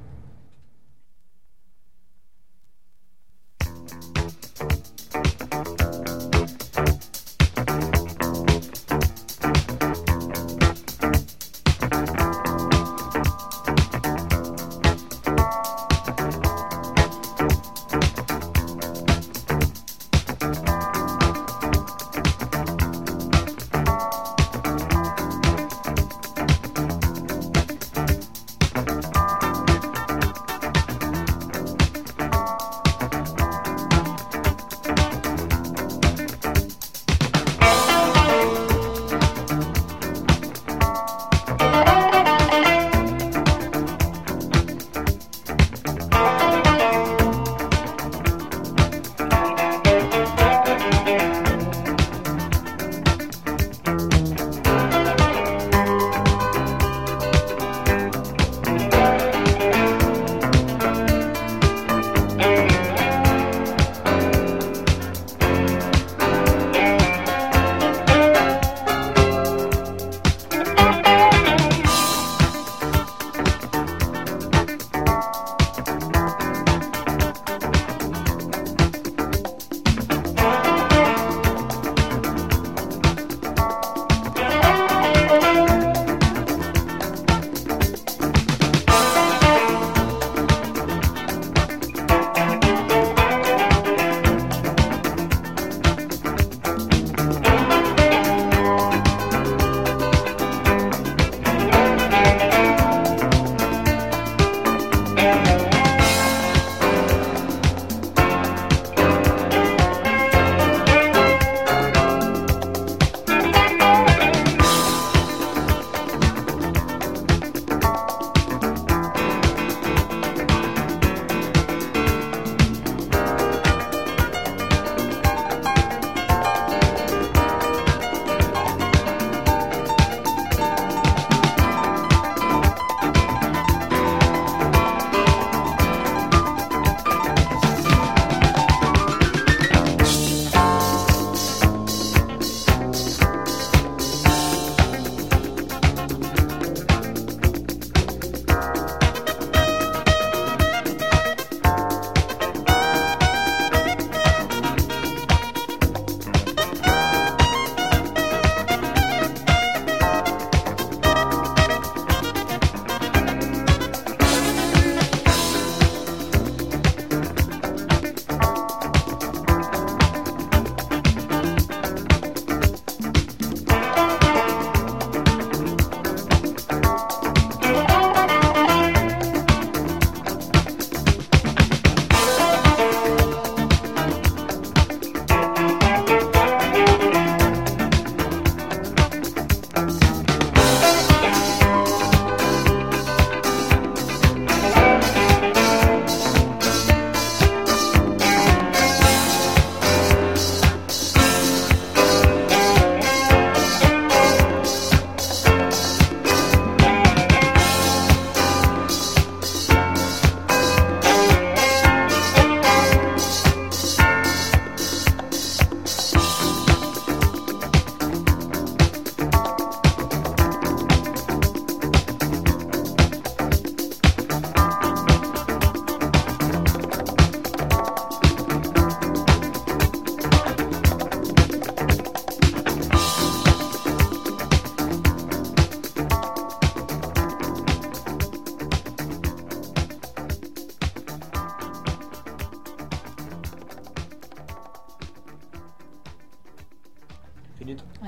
Speaker 6: Thank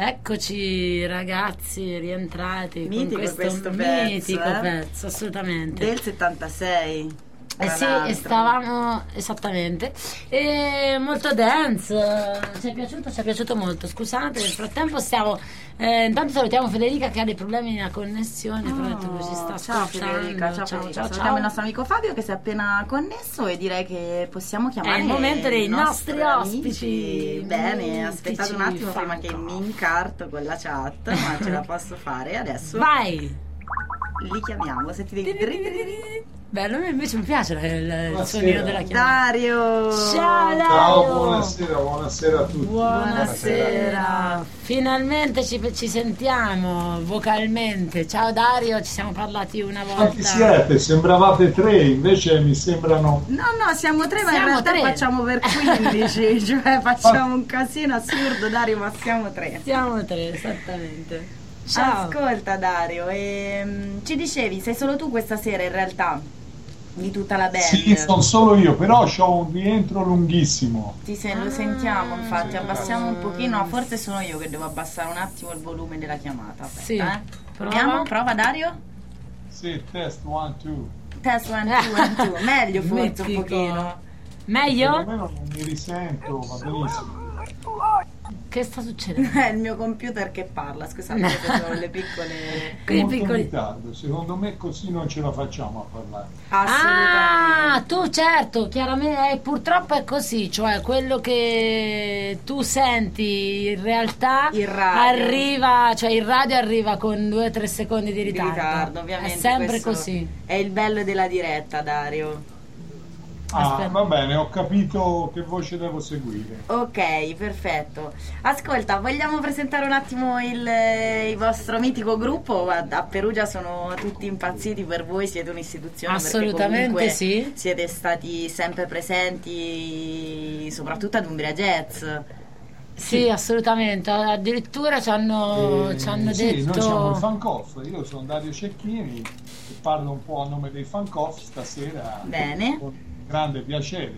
Speaker 2: Eccoci ragazzi, rientrati
Speaker 1: Mitico
Speaker 2: con questo,
Speaker 1: questo pezzo,
Speaker 2: mitico
Speaker 1: eh?
Speaker 2: pezzo, assolutamente.
Speaker 1: Del settantasei.
Speaker 2: Eh
Speaker 1: tra
Speaker 2: sì,
Speaker 1: l'altro.
Speaker 2: e stavamo esattamente. E molto dance. Ci è piaciuto, ci è piaciuto molto. Scusate, nel frattempo stiamo. Eh, intanto salutiamo Federica che ha dei problemi nella connessione. Però ha detto che ci sta
Speaker 1: Oh, ciao
Speaker 2: ascoltando.
Speaker 1: Federica, ciao,
Speaker 2: ciao,
Speaker 1: Federica.
Speaker 2: ciao,
Speaker 1: Salutiamo
Speaker 2: ciao.
Speaker 1: il nostro amico Fabio che si è appena connesso e direi che possiamo chiamare
Speaker 2: È il momento dei
Speaker 1: i
Speaker 2: nostri ospiti.
Speaker 1: amici. Bene,
Speaker 2: Mitici
Speaker 1: aspettate un attimo prima che
Speaker 2: Franco.
Speaker 1: mi incarto con la chat, ma ce la posso fare adesso.
Speaker 2: Vai!
Speaker 1: Li chiamiamo, sentite il
Speaker 2: Bello, a me invece mi piace il, il
Speaker 7: Buonasera.
Speaker 2: suonino della chiamata.
Speaker 1: Dario.
Speaker 2: Ciao Dario!
Speaker 7: Ciao, buonasera, buonasera a tutti.
Speaker 2: Buonasera. Finalmente ci, ci sentiamo vocalmente. Ciao Dario, ci siamo parlati una volta.
Speaker 7: Quanti siete? Sembravate tre, invece mi sembrano...
Speaker 1: No, no, siamo tre, ma
Speaker 2: Siamo
Speaker 1: in realtà
Speaker 2: tre.
Speaker 1: facciamo per quindici, cioè facciamo un casino assurdo, Dario, ma siamo tre.
Speaker 2: Siamo tre, esattamente. Ciao.
Speaker 1: Ascolta Dario, ehm, ci dicevi, sei solo tu questa sera in realtà, di tutta la band.
Speaker 7: Sì, sono solo io, però ho un rientro lunghissimo.
Speaker 1: Ti se- lo sentiamo, infatti,
Speaker 7: sì,
Speaker 1: abbassiamo un
Speaker 7: sì.
Speaker 1: pochino, no, forse sono io che devo abbassare un attimo il volume della chiamata. Aspetta,
Speaker 2: Sì,
Speaker 1: eh.
Speaker 2: prova.
Speaker 1: Proviamo, prova Dario.
Speaker 7: Sì, test, one, two.
Speaker 1: Test one, two, one, two. Meglio forse un
Speaker 2: Mitico.
Speaker 1: pochino.
Speaker 2: Meglio?
Speaker 7: Perlomeno non mi risento, va benissimo.
Speaker 2: Che sta succedendo?
Speaker 1: È il mio computer che parla, scusate, che sono le piccole...
Speaker 2: Quei
Speaker 7: Molto in
Speaker 2: piccoli.
Speaker 7: ritardo, secondo me così non ce la facciamo a parlare.
Speaker 2: Ah,
Speaker 1: Assolutamente.
Speaker 2: tu certo, chiaramente, eh, purtroppo è così, cioè quello che tu senti in realtà
Speaker 1: Il radio.
Speaker 2: arriva, cioè il radio arriva con due o tre secondi di
Speaker 1: Di
Speaker 2: ritardo.
Speaker 1: ritardo, ovviamente.
Speaker 2: È sempre
Speaker 1: questo
Speaker 2: così.
Speaker 1: È il bello della diretta, Dario.
Speaker 7: Ah,
Speaker 2: Aspetta.
Speaker 7: va bene, ho capito che voce devo seguire.
Speaker 1: Ok, perfetto. Ascolta, vogliamo presentare un attimo il, eh, il vostro mitico gruppo? A, a Perugia sono tutti impazziti per voi, siete un'istituzione. perché
Speaker 2: Assolutamente
Speaker 1: comunque
Speaker 2: sì.
Speaker 1: Siete stati sempre presenti, soprattutto ad Umbria Jazz.
Speaker 2: Sì, assolutamente. Addirittura ci hanno,
Speaker 7: Eh,
Speaker 2: ci hanno
Speaker 7: sì,
Speaker 2: detto.
Speaker 7: noi siamo i Funkoff, io sono Dario Cecchini e parlo un po' a nome dei Funkoff stasera.
Speaker 1: Bene.
Speaker 7: Con grande piacere.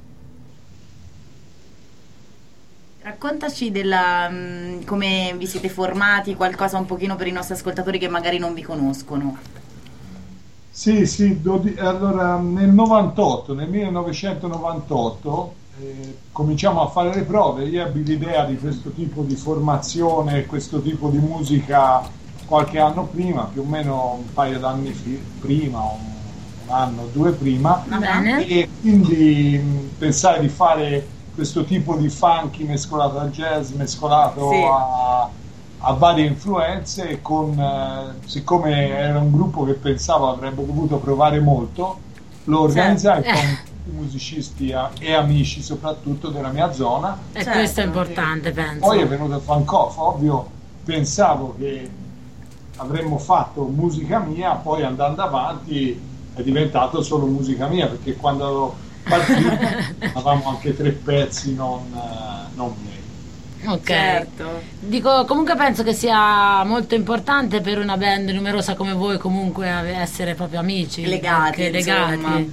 Speaker 1: Raccontaci della, mh, come vi siete formati, qualcosa un pochino per i nostri ascoltatori che magari non vi conoscono.
Speaker 7: Sì, sì, dodi- allora nel novantotto, nel millenovecentonovantotto eh, cominciamo a fare le prove. Io ebbi l'idea di questo tipo di formazione, questo tipo di musica qualche anno prima, più o meno un paio d'anni fi- prima, un, un anno o due prima,
Speaker 2: Va bene.
Speaker 7: e quindi mh, pensai di fare questo tipo di funky mescolato al jazz, mescolato
Speaker 1: Sì.
Speaker 7: a, a varie influenze e con, eh, siccome era un gruppo che pensavo avrebbe dovuto provare molto, lo organizzai
Speaker 2: Certo.
Speaker 7: con tutti i musicisti a- e amici soprattutto della mia zona.
Speaker 2: E
Speaker 1: Certo.
Speaker 2: questo è importante, penso.
Speaker 7: Poi è venuto il Funkoff, ovvio, pensavo che avremmo fatto musica mia, poi andando avanti è diventato solo musica mia, perché quando partì avevamo anche tre pezzi non, eh, non miei.
Speaker 2: Ok.
Speaker 1: Certo.
Speaker 2: Dico, comunque penso che sia molto importante per una band numerosa come voi comunque ave- essere proprio amici,
Speaker 1: Legati,
Speaker 2: anche legati.
Speaker 1: insomma.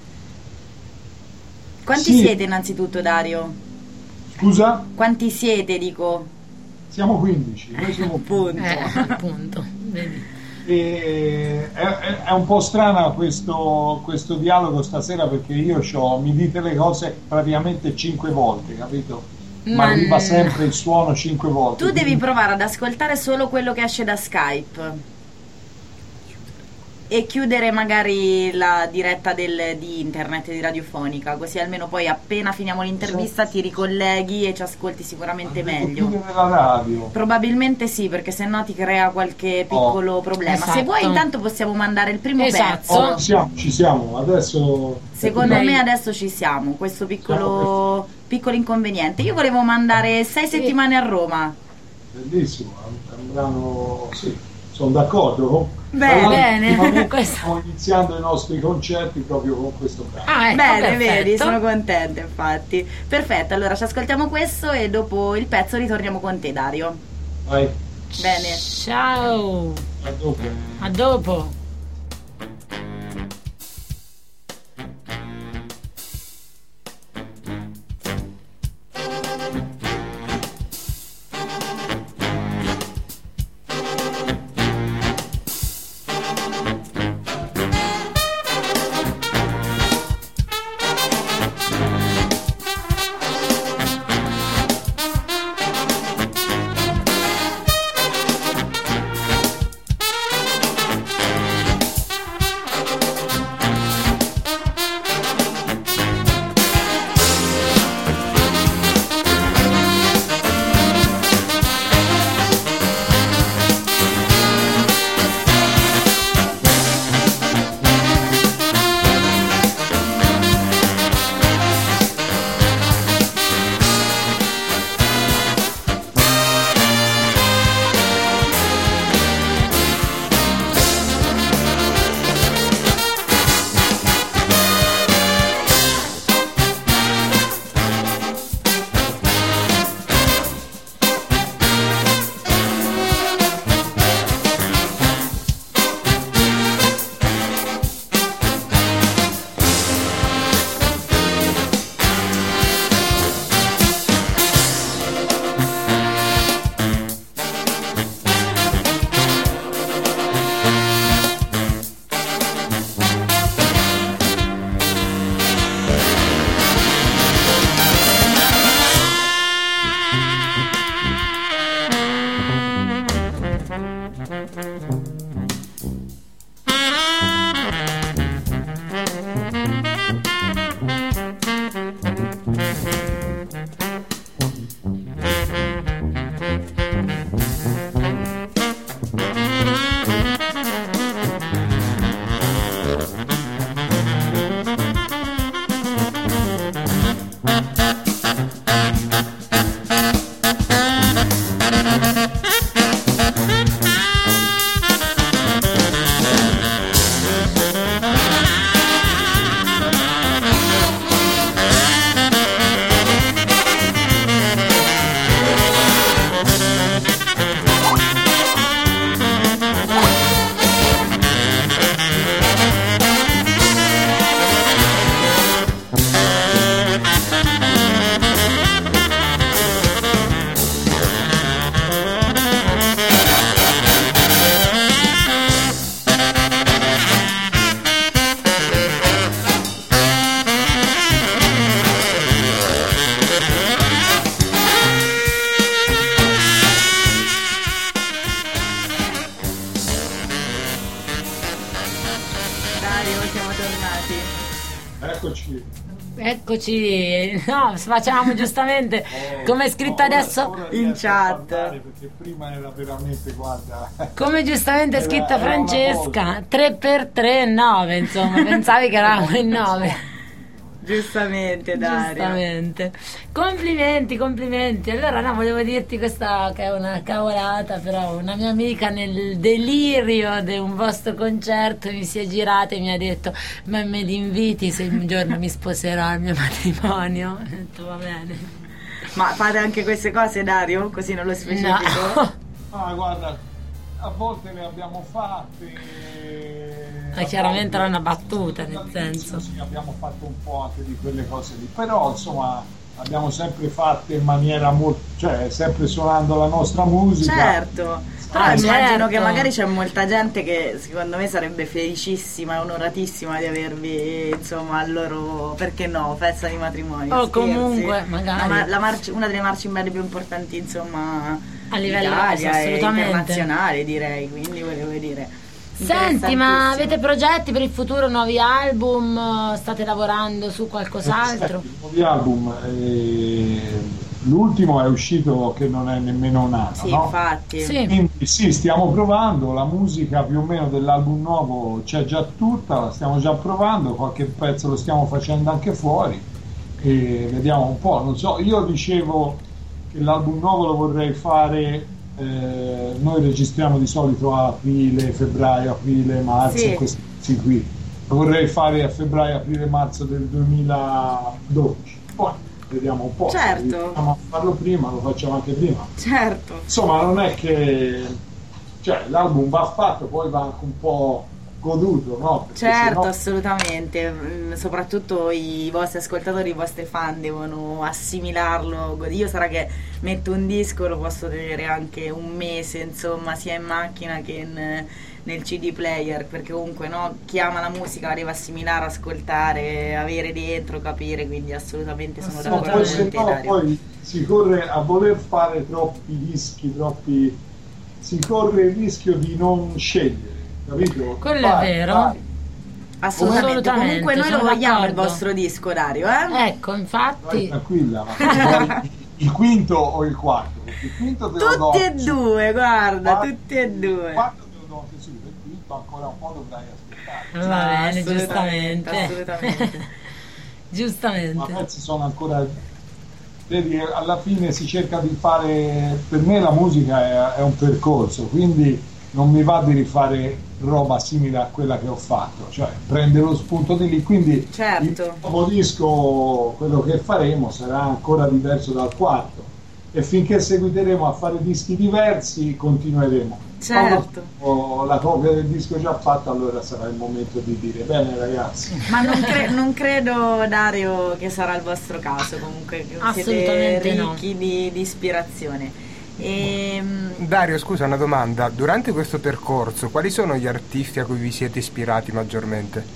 Speaker 1: Quanti
Speaker 7: Sì.
Speaker 1: siete innanzitutto, Dario?
Speaker 7: Scusa?
Speaker 1: Quanti siete, dico?
Speaker 7: Siamo quindici, noi siamo
Speaker 1: Appunto.
Speaker 2: Eh, appunto, vedi.
Speaker 7: E è, è- è un po' strana questo, questo dialogo stasera, perché io c'ho, mi dite le cose praticamente cinque volte, capito? Ma
Speaker 2: Ma-
Speaker 7: arriva sempre il suono cinque volte.
Speaker 1: Tu devi
Speaker 7: quindi-
Speaker 1: provare ad ascoltare solo quello che esce da Skype e chiudere magari la diretta del- di internet, di radiofonica, così almeno poi appena finiamo l'intervista ti ricolleghi e ci ascolti sicuramente
Speaker 7: Devo
Speaker 1: meglio.
Speaker 7: chiudere la radio.
Speaker 1: Probabilmente sì, perché sennò ti crea qualche piccolo problema. Se
Speaker 2: Esatto.
Speaker 1: vuoi intanto possiamo mandare il primo
Speaker 2: Esatto.
Speaker 1: pezzo.
Speaker 7: Oh, ci siamo, ci siamo, adesso...
Speaker 1: Secondo
Speaker 2: Dai.
Speaker 1: me adesso ci siamo, questo piccolo, piccolo inconveniente. Io volevo mandare sei settimane a Roma.
Speaker 7: Bellissimo, è un brano... Sì, sono d'accordo.
Speaker 1: Bene,
Speaker 7: Tra l'altro,
Speaker 2: bene.
Speaker 7: ultimamente
Speaker 2: Questo-
Speaker 7: Stiamo iniziando i nostri concerti proprio con questo brano.
Speaker 2: Ah, ecco,
Speaker 1: Bene,
Speaker 2: perfetto.
Speaker 1: vedi, sono contenta infatti. Perfetto, allora ci ascoltiamo questo e dopo il pezzo ritorniamo con te, Dario.
Speaker 7: Vai,
Speaker 1: Bene.
Speaker 2: Ciao,
Speaker 7: a dopo.
Speaker 2: a dopo.
Speaker 1: Dario, siamo tornati.
Speaker 7: Eccoci.
Speaker 2: Eccoci, no, facciamo giustamente
Speaker 7: Oh,
Speaker 2: come è scritto
Speaker 7: ora-
Speaker 2: adesso
Speaker 7: ora
Speaker 1: in
Speaker 7: riesco a
Speaker 1: chat.
Speaker 7: parlare, perché prima era veramente, guarda.
Speaker 2: come giustamente è
Speaker 7: Era-
Speaker 2: scritta
Speaker 7: era una
Speaker 2: Francesca, tre per tre è nove, insomma, pensavi che eravamo in nove.
Speaker 1: Giustamente, Dario.
Speaker 2: Giustamente. Complimenti, complimenti. Allora no, volevo dirti questa che è una cavolata, però una mia amica nel delirio di un vostro concerto mi si è girata e mi ha detto: ma me li inviti se un giorno mi sposerò al mio matrimonio? Ho detto va bene.
Speaker 1: Ma fate anche queste cose, Dario? Così non lo specifico?
Speaker 2: No.
Speaker 7: Ah, guarda, a volte le abbiamo fatte.
Speaker 2: Ma chiaramente era una battuta, nel senso.
Speaker 7: Sì, abbiamo fatto un po' anche di quelle cose lì, però insomma abbiamo sempre fatte in maniera molto, cioè sempre suonando la nostra musica.
Speaker 1: Certo, però
Speaker 2: Ah,
Speaker 1: immagino
Speaker 2: certo.
Speaker 1: che magari c'è molta gente che secondo me sarebbe felicissima e onoratissima di avervi, insomma, al loro, perché no, festa di matrimonio.
Speaker 2: O
Speaker 1: scherzi.
Speaker 2: comunque, magari.
Speaker 1: La ma- la marci- una delle marching band più importanti, insomma,
Speaker 2: A livello
Speaker 1: d'Italia e
Speaker 2: assolutamente.
Speaker 1: internazionale, direi, quindi volevo dire.
Speaker 2: Senti, ma
Speaker 1: Interessantissimo.
Speaker 2: avete progetti per il futuro, nuovi album? State lavorando su qualcos'altro?
Speaker 7: Senti, nuovi album, eh, l'ultimo è uscito che non è nemmeno un anno,
Speaker 1: Sì,
Speaker 7: no?
Speaker 1: infatti.
Speaker 2: Sì.
Speaker 7: Quindi sì, stiamo provando, la musica più o meno dell'album nuovo c'è già tutta, la stiamo già provando, qualche pezzo lo stiamo facendo anche fuori e vediamo un po', non so, io dicevo che l'album nuovo lo vorrei fare, eh, noi registriamo di solito a aprile, febbraio, aprile, marzo,
Speaker 1: Sì.
Speaker 7: questi mesi qui, lo vorrei fare a febbraio, aprile, marzo del duemiladodici, poi vediamo un po',
Speaker 1: Certo.
Speaker 7: se riusciamo a farlo prima, lo facciamo anche prima.
Speaker 1: Certo.
Speaker 7: Insomma, non è che, cioè, l'album va fatto, poi va anche un po' goduto, no? Perché
Speaker 1: Certo,
Speaker 7: sennò-
Speaker 1: assolutamente. Mm, soprattutto i vostri ascoltatori, i vostri fan devono assimilarlo. Io sarà che metto un disco, lo posso tenere anche un mese, insomma, sia in macchina che in- nel C D player, perché comunque no, chi ama la musica la deve assimilare, ascoltare, avere dentro, capire, quindi assolutamente sono
Speaker 7: No,
Speaker 1: d'accordo
Speaker 7: poi
Speaker 1: con
Speaker 7: se
Speaker 1: te,
Speaker 7: no
Speaker 1: Dario.
Speaker 7: poi si corre a voler fare troppi dischi, troppi, si corre il rischio di non scegliere, capito?
Speaker 2: Quello è
Speaker 7: Vai,
Speaker 2: vero.
Speaker 7: vai.
Speaker 1: Assolutamente.
Speaker 2: Assolutamente,
Speaker 1: Comunque noi lo
Speaker 2: sono
Speaker 1: vogliamo il
Speaker 2: d'accordo.
Speaker 1: vostro disco, Dario, eh?
Speaker 2: Ecco,
Speaker 7: Vai
Speaker 2: infatti,
Speaker 7: tranquilla, ma vuoi il quinto o il quarto? Perché il quinto te lo do.
Speaker 1: Tutti e due, guarda,
Speaker 7: Quarto-
Speaker 1: tutti e due.
Speaker 7: Il quarto te lo do anche su, il quinto ancora un po' dovrai aspettare.
Speaker 2: va bene,
Speaker 1: Assolutamente,
Speaker 2: giustamente.
Speaker 1: assolutamente.
Speaker 7: Ma
Speaker 2: Giustamente.
Speaker 7: pezzi sono ancora, vedi, alla fine si cerca di fare, per me la musica è, è un percorso, quindi non mi va di rifare roba simile a quella che ho fatto, cioè prendere lo spunto di lì, quindi
Speaker 1: Certo.
Speaker 7: il nuovo disco, quello che faremo sarà ancora diverso dal quarto e finché seguiteremo a fare dischi diversi continueremo.
Speaker 1: Certo.
Speaker 7: Quando ho la copia del disco già fatta, allora sarà il momento di dire bene ragazzi.
Speaker 1: Ma non, cre- non credo, Dario, che sarà il vostro caso. Comunque siete
Speaker 2: Assolutamente no.
Speaker 1: ricchi di, di ispirazione. Ehm,
Speaker 8: Dario, scusa, una domanda. Durante questo percorso, quali sono gli artisti a cui vi siete ispirati maggiormente?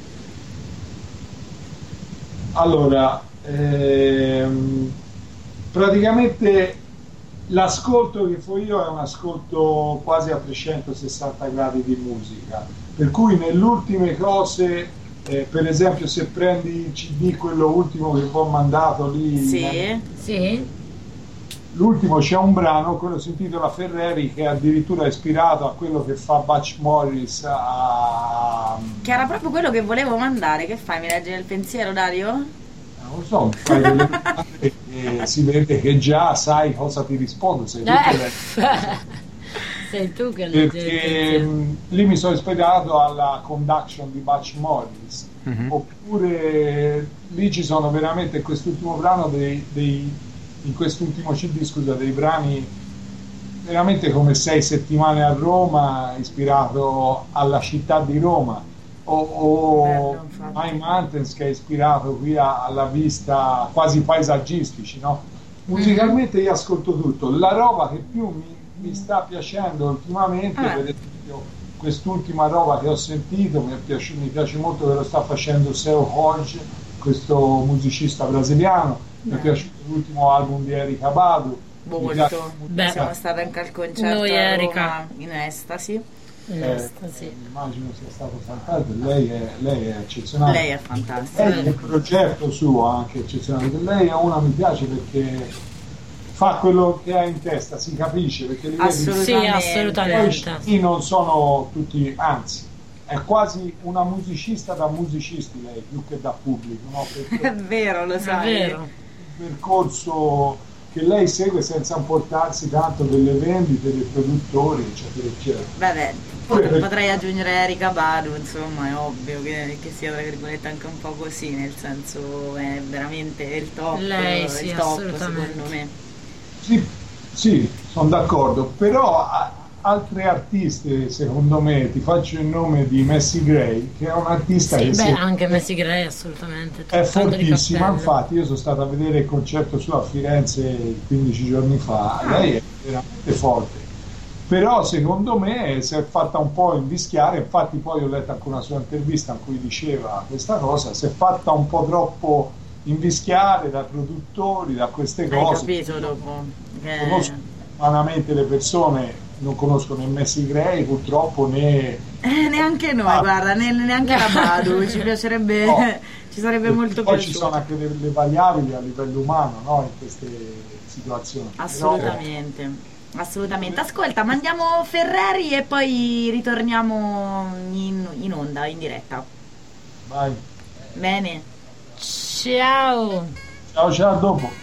Speaker 7: Allora, ehm, praticamente l'ascolto che fo io è un ascolto quasi a trecentosessanta gradi di musica, per cui nelle ultime cose, eh, per esempio se prendi il C D, quello ultimo che vi ho mandato lì,
Speaker 1: sì.
Speaker 2: Sì?
Speaker 7: l'ultimo c'è un brano, quello si intitola Ferreri, che è addirittura ispirato a quello che fa Butch Morris a...
Speaker 1: Che era proprio quello che volevo mandare. Che fai? Mi leggi nel pensiero, Dario?
Speaker 7: non lo so, fai delle domande e si vede che già sai cosa ti rispondo, sei tu che
Speaker 2: Eh, sei tu che
Speaker 7: perché
Speaker 2: leggi.
Speaker 7: mh, lì mi sono ispirato alla conduction di Butch Morris.
Speaker 8: Mhm.
Speaker 7: Oppure lì ci sono veramente in quest'ultimo brano dei, dei in quest'ultimo C D, scusa, dei brani veramente come Sei settimane a Roma, ispirato alla città di Roma, o, o
Speaker 1: Bello, infatti.
Speaker 7: My Mountains, che è ispirato qui a- alla vista, quasi paesaggistici, no? Musicalmente io ascolto tutto. La roba che più mi, mi sta piacendo ultimamente,
Speaker 1: Ah.
Speaker 7: per esempio quest'ultima roba che ho sentito, mi, è piaci- mi piace molto che lo sta facendo Seu Jorge, questo musicista brasiliano. Mi è
Speaker 1: Beh.
Speaker 7: piaciuto l'ultimo album di Erika Badu. Mi piace
Speaker 1: Molto.
Speaker 2: Beh.
Speaker 1: Siamo state anche al concerto
Speaker 2: Noi,
Speaker 1: a
Speaker 2: Erika.
Speaker 1: Roma in estasi.
Speaker 2: In
Speaker 7: Eh,
Speaker 2: estasi.
Speaker 7: immagino sia stato fantastico. Lei è, lei è eccezionale.
Speaker 1: Lei è fantastica.
Speaker 7: Lei è il progetto suo anche eccezionale. Lei è una, mi piace perché fa quello che ha in testa, si capisce, perché li vedi.
Speaker 2: Sì,
Speaker 1: Assolutamente.
Speaker 2: assolutamente.
Speaker 7: Poi non sono tutti, anzi, è quasi una musicista da musicisti lei, più che da pubblico, no? Perché
Speaker 1: È vero, lo
Speaker 2: È
Speaker 1: sai.
Speaker 2: vero.
Speaker 7: il percorso che lei segue senza importarsi tanto delle vendite, dei produttori, eccetera, eccetera.
Speaker 1: Vabbè,
Speaker 7: Poi
Speaker 1: pot-
Speaker 7: per-
Speaker 1: potrei aggiungere Erika Badu, insomma, è ovvio che, che sia tra virgolette anche un po' così, nel senso è veramente il top,
Speaker 2: Lei,
Speaker 1: il
Speaker 2: sì,
Speaker 1: top
Speaker 2: assolutamente.
Speaker 1: secondo me.
Speaker 7: Sì, sì, sono d'accordo, però a- altre artiste, secondo me, ti faccio il nome di Messi Gray, che è un artista
Speaker 2: Sì,
Speaker 7: che
Speaker 2: beh,
Speaker 7: si-
Speaker 2: anche Messi Gray assolutamente.
Speaker 7: è
Speaker 2: tanto di
Speaker 7: fortissima.
Speaker 2: cappello.
Speaker 7: Infatti io sono stato a vedere il concerto suo a Firenze quindici giorni fa, lei è veramente forte, però secondo me si è fatta un po' invischiare. Infatti poi ho letto anche una sua intervista in cui diceva questa cosa, si è fatta un po' troppo invischiare da produttori, da queste
Speaker 1: Hai
Speaker 7: cose.
Speaker 1: capito dopo? Che-
Speaker 7: Conosco umanamente le persone, non conosco né Messi Gray purtroppo né
Speaker 1: Eh, neanche noi,
Speaker 7: Ah.
Speaker 1: guarda, ne- neanche la Badu, ci piacerebbe,
Speaker 7: No.
Speaker 1: ci sarebbe molto
Speaker 7: poi ci sono
Speaker 1: piaciuto.
Speaker 7: anche delle variabili a livello umano, no, in queste situazioni. Però-
Speaker 1: Assolutamente, assolutamente. Ascolta, mandiamo Ferreri e poi ritorniamo in, in onda, in diretta.
Speaker 7: Vai.
Speaker 1: Bene.
Speaker 2: Ciao.
Speaker 7: Ciao, ciao, a dopo.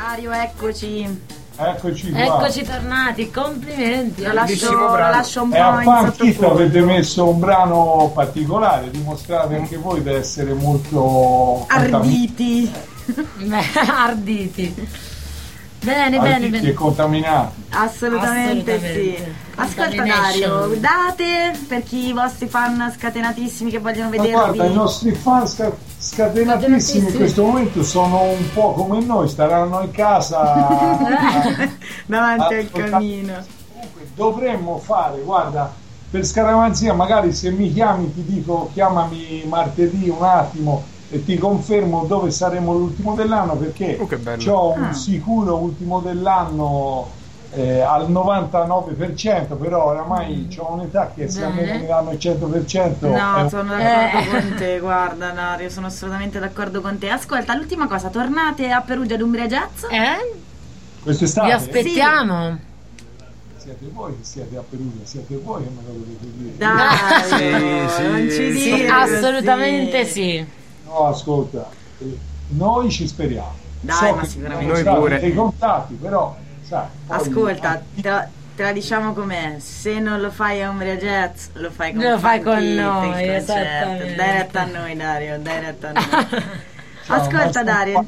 Speaker 1: Dario, eccoci.
Speaker 7: Eccoci qua.
Speaker 2: Eccoci tornati, complimenti.
Speaker 1: Lo lascio,
Speaker 8: Bellissimo
Speaker 1: lo
Speaker 8: brano.
Speaker 1: lascio un
Speaker 7: E a
Speaker 1: po' in
Speaker 7: Funk It
Speaker 1: sottofondo.
Speaker 7: avete messo un brano particolare, dimostrate anche voi di essere molto
Speaker 1: Arditi.
Speaker 2: Beh, arditi. Bene, bene,
Speaker 7: arditi e
Speaker 2: bene.
Speaker 7: contaminati.
Speaker 1: Assolutamente,
Speaker 2: Assolutamente.
Speaker 1: sì. Ascolta
Speaker 2: Contamination.
Speaker 1: Dario, date per chi i vostri fan scatenatissimi che vogliono
Speaker 7: Ma
Speaker 1: vedervi.
Speaker 7: guarda, i nostri fan sca- scatenatissimi
Speaker 2: Scatenatissimi.
Speaker 7: in questo momento sono un po' come noi, staranno in casa
Speaker 1: davanti al
Speaker 7: ascoltare.
Speaker 1: camino.
Speaker 7: Comunque, dovremmo fare, guarda, per scaramanzia magari se mi chiami ti dico chiamami martedì un attimo e ti confermo dove saremo l'ultimo dell'anno, perché
Speaker 8: Oh, che bello.
Speaker 7: ho un
Speaker 1: Ah.
Speaker 7: sicuro ultimo dell'anno eh, al novantanove per cento, però oramai ho un'età che se a me
Speaker 2: Bene.
Speaker 7: non mi danno il cento per cento è
Speaker 1: No,
Speaker 7: un-
Speaker 1: sono d'accordo
Speaker 2: Eh.
Speaker 1: con te, guarda Dario, sono assolutamente d'accordo con te. Ascolta, l'ultima cosa, tornate a Perugia ad Umbria Jazz?
Speaker 2: Eh?
Speaker 7: quest'estate
Speaker 2: Vi aspettiamo.
Speaker 7: siete voi che siete a Perugia, siete voi che me lo dovete dire.
Speaker 1: Dai,
Speaker 8: Sì,
Speaker 1: non
Speaker 8: sì,
Speaker 1: ci
Speaker 8: sì.
Speaker 1: dire
Speaker 2: Assolutamente
Speaker 1: così.
Speaker 2: sì.
Speaker 7: No, ascolta, eh, noi ci speriamo.
Speaker 1: Dai, ma
Speaker 7: che
Speaker 1: sicuramente.
Speaker 7: non
Speaker 8: Noi
Speaker 7: state
Speaker 8: pure.
Speaker 7: dei contatti, però sai, poi-
Speaker 1: Ascolta, te la, te la diciamo com'è, se non lo fai a Umbria Jazz, lo fai con
Speaker 2: Lo fai con
Speaker 1: Funk It,
Speaker 2: noi,
Speaker 1: il concerto.
Speaker 2: esattamente.
Speaker 1: Dai retta a noi Dario, dai retta a noi.
Speaker 7: Ciao,
Speaker 1: Ascolta
Speaker 7: ma-
Speaker 1: Dario,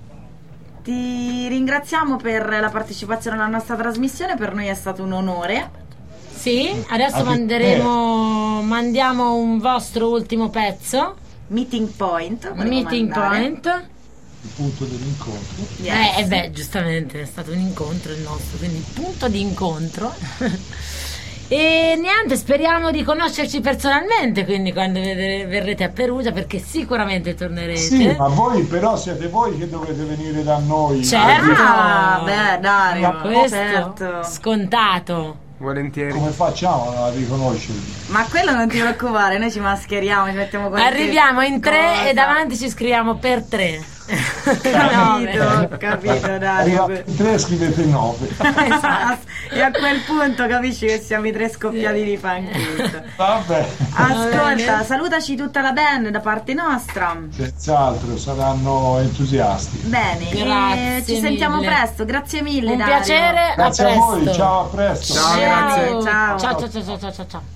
Speaker 1: ti ringraziamo per la partecipazione alla nostra trasmissione, per noi è stato un onore.
Speaker 2: Sì, adesso
Speaker 7: Anche
Speaker 2: manderemo mandiamo un vostro ultimo pezzo,
Speaker 1: Meeting Point. volevo
Speaker 2: Meeting
Speaker 1: mandare.
Speaker 2: Point.
Speaker 7: il punto dell'incontro.
Speaker 1: Yes.
Speaker 2: Eh, eh beh, giustamente è stato un incontro il nostro, quindi punto di incontro. E niente, speriamo di conoscerci personalmente, quindi quando vedere- verrete a Perugia, perché sicuramente tornerete.
Speaker 7: Sì, ma voi però siete voi che dovete venire da noi.
Speaker 2: Certo.
Speaker 1: Ah, beh Dario,
Speaker 2: Questo
Speaker 1: certo.
Speaker 2: scontato.
Speaker 8: Volentieri.
Speaker 7: Come facciamo a riconoscervi?
Speaker 1: Ma quello non ti preoccupare, noi ci mascheriamo, ci mettiamo qualche
Speaker 2: Arriviamo in tre
Speaker 1: cosa.
Speaker 2: e davanti ci scriviamo per tre.
Speaker 1: Capito, capito Dario.
Speaker 7: Arrivate in tre, scrivete nove.
Speaker 1: Esatto. E a quel punto capisci che siamo i tre scoppiati di Funk It.
Speaker 7: Vabbè,
Speaker 1: Ascolta, salutaci tutta la band da parte nostra.
Speaker 7: senz'altro saranno entusiasti.
Speaker 1: Bene,
Speaker 2: Grazie
Speaker 1: e ci sentiamo
Speaker 2: mille.
Speaker 1: presto, grazie mille
Speaker 2: Un
Speaker 1: Dario.
Speaker 2: piacere,
Speaker 7: Grazie
Speaker 2: a
Speaker 7: a
Speaker 2: presto.
Speaker 7: voi, ciao, a presto.
Speaker 8: Ciao,
Speaker 1: grazie.
Speaker 2: Ciao,
Speaker 1: Ciao.
Speaker 2: ciao, ciao, ciao, ciao, ciao, ciao.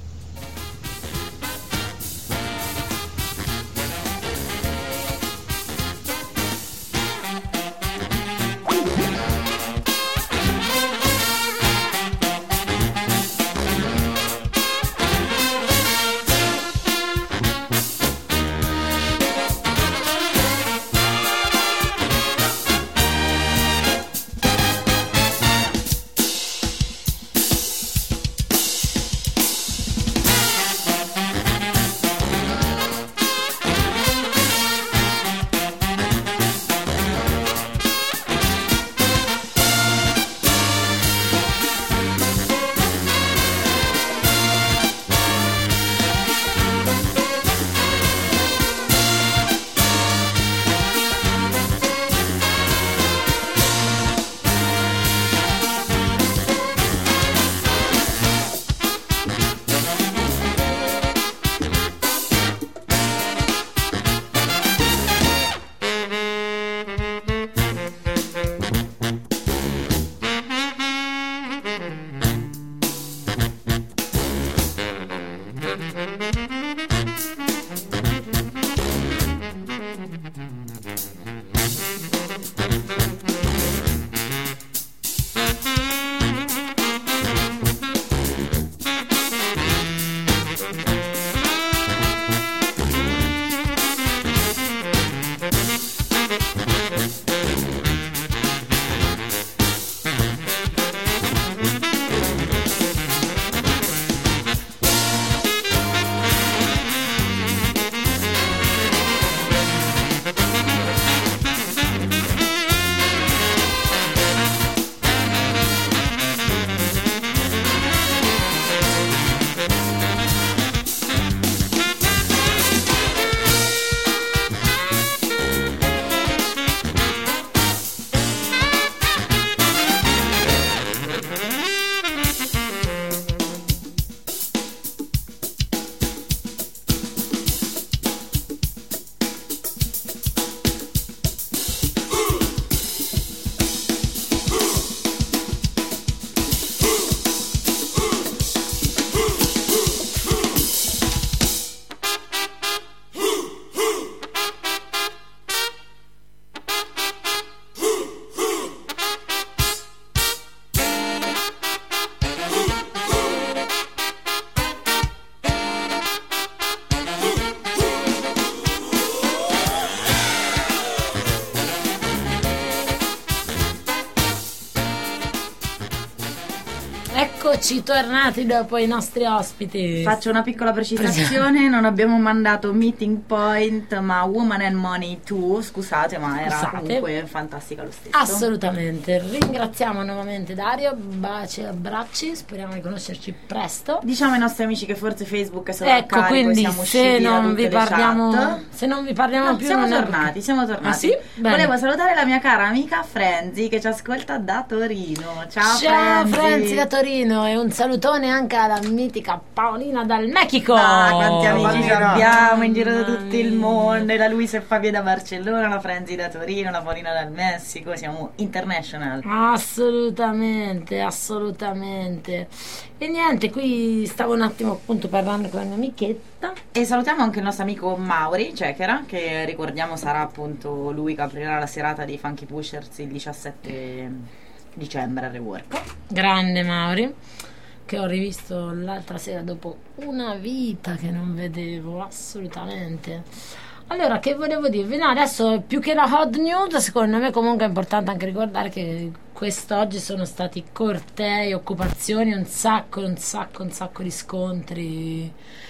Speaker 2: Eccoci tornati dopo i nostri ospiti.
Speaker 1: Faccio una piccola precisazione, non abbiamo mandato Meeting Point ma Woman and Money due, scusate, ma era
Speaker 2: Scusate.
Speaker 1: comunque fantastica lo stesso.
Speaker 2: Assolutamente. Ringraziamo nuovamente Dario, baci e abbracci, speriamo di conoscerci presto.
Speaker 1: Diciamo ai nostri amici che forse Facebook è solo
Speaker 2: Ecco,
Speaker 1: a carico,
Speaker 2: quindi
Speaker 1: siamo
Speaker 2: se
Speaker 1: usciti da
Speaker 2: non
Speaker 1: tutte
Speaker 2: vi
Speaker 1: le
Speaker 2: parliamo
Speaker 1: chat.
Speaker 2: se non vi parliamo
Speaker 1: No,
Speaker 2: più
Speaker 1: siamo
Speaker 2: non è
Speaker 1: tornati,
Speaker 2: perché-
Speaker 1: siamo tornati.
Speaker 2: Ah, sì? Bene.
Speaker 1: Volevo salutare la mia cara amica Frenzy che ci ascolta da Torino. Ciao,
Speaker 2: Ciao
Speaker 1: Frenzy.
Speaker 2: Frenzy da Torino e un salutone anche alla mitica Paolina dal Mexico.
Speaker 1: Ah, quanti amici ci
Speaker 8: Paolina.
Speaker 1: abbiamo in giro da
Speaker 2: Mamma
Speaker 1: tutto il
Speaker 2: mia.
Speaker 1: mondo. E la Luisa e Fabio da Barcellona, la Frenzy da Torino, la Paolina dal Messico. Siamo international.
Speaker 2: Assolutamente, assolutamente. E niente, qui stavo un attimo appunto parlando con la mia amichetta.
Speaker 1: E salutiamo anche il nostro amico Mauri Cechera, che ricordiamo sarà appunto lui che aprirà la serata dei Funky Pushers il diciassette dicembre a Rework.
Speaker 2: Grande Mauri, che ho rivisto l'altra sera dopo una vita che non vedevo, assolutamente. Allora, che volevo dirvi? No, adesso più che la hot news, secondo me comunque è importante anche ricordare che quest'oggi sono stati cortei, occupazioni, un sacco, un sacco, un sacco di scontri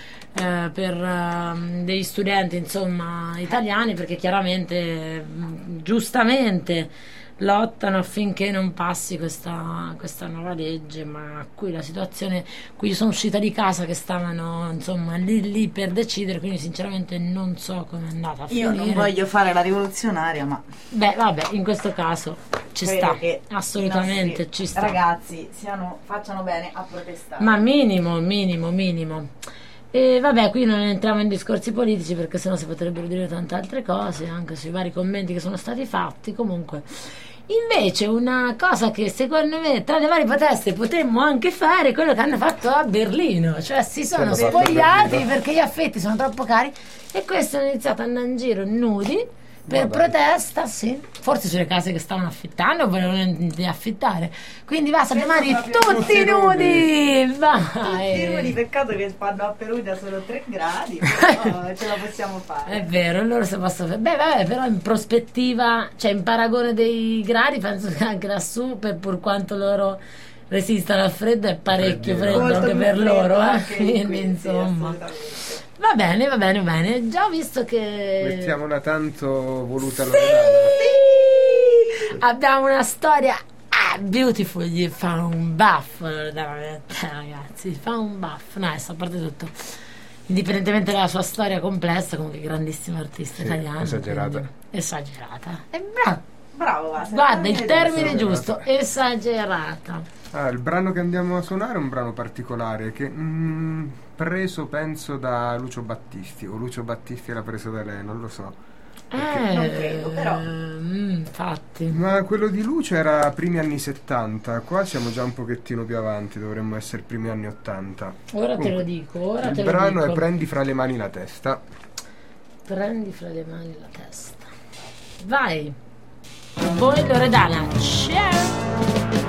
Speaker 2: eh, per ehm, degli studenti, insomma, italiani, perché chiaramente, mh, giustamente, lottano affinché non passi questa, questa nuova legge, ma qui la situazione, qui sono uscita di casa che stavano insomma lì lì per decidere, quindi sinceramente non so come è andata a
Speaker 1: Io
Speaker 2: finire.
Speaker 1: non voglio fare la rivoluzionaria, ma
Speaker 2: Beh, vabbè, in questo caso ci
Speaker 1: credo
Speaker 2: sta,
Speaker 1: che
Speaker 2: assolutamente
Speaker 1: i nostri
Speaker 2: ci sta.
Speaker 1: ragazzi siano, facciano bene a protestare.
Speaker 2: Ma minimo, minimo, minimo. E vabbè, qui non entriamo in discorsi politici perché sennò si potrebbero dire tante altre cose, anche sui vari commenti che sono stati fatti. Comunque, invece, una cosa che secondo me tra le varie proteste potremmo anche fare è quello che hanno fatto a Berlino, cioè si sono
Speaker 8: hanno fatto a
Speaker 2: spogliati
Speaker 8: Berlino?
Speaker 2: perché gli affitti sono troppo cari e questi hanno iniziato ad andare in giro nudi per
Speaker 8: Ma dai.
Speaker 2: protesta, sì, forse sulle case che stavano affittando o volevano di affittare, quindi basta domani tutti nudi, vai.
Speaker 1: Tiro di peccato che fanno a Perugia solo tre gradi, però ce la possiamo fare.
Speaker 2: È vero, loro se possono fare. Beh, vabbè, però in prospettiva, cioè in paragone dei gradi, penso che anche lassù, per pur quanto loro resistano al freddo, è parecchio
Speaker 8: Freddino.
Speaker 2: freddo
Speaker 1: Molto
Speaker 2: anche
Speaker 1: più
Speaker 2: per
Speaker 1: freddo
Speaker 2: loro, eh.
Speaker 1: anche qui,
Speaker 2: Quindi,
Speaker 1: sì,
Speaker 2: insomma.
Speaker 1: assolutamente.
Speaker 2: Va bene, va bene, va bene. Già ho visto che.
Speaker 8: Mettiamo una tanto voluta
Speaker 2: Sì!
Speaker 8: Loredana.
Speaker 2: Abbiamo una storia ah, beautiful, gli fa un buff, Loredana, ragazzi, gli fa un buff. No, adesso a parte tutto, indipendentemente dalla sua storia complessa, comunque grandissimo artista
Speaker 8: Sì,
Speaker 2: italiano.
Speaker 8: esagerata.
Speaker 2: quindi- Esagerata. E bravo.
Speaker 1: Bravo, va, sei
Speaker 2: Guarda, il termine
Speaker 8: Esagerata.
Speaker 2: giusto, esagerata.
Speaker 8: Ah, il brano che andiamo a suonare è un brano particolare che mm, preso penso da Lucio Battisti, o Lucio Battisti l'ha preso da lei, non lo so.
Speaker 2: Eh,
Speaker 1: non credo, però.
Speaker 2: mm, infatti.
Speaker 8: Ma quello di Lucio era primi anni settanta, qua siamo già un pochettino più avanti, dovremmo essere primi anni ottanta.
Speaker 2: Ora te
Speaker 8: Comunque,
Speaker 2: lo dico, ora
Speaker 8: il
Speaker 2: te lo
Speaker 8: brano
Speaker 2: dico.
Speaker 8: è Prendi fra le mani la testa.
Speaker 2: Prendi fra le mani la testa. Vai. Poi Loredana. Ciao.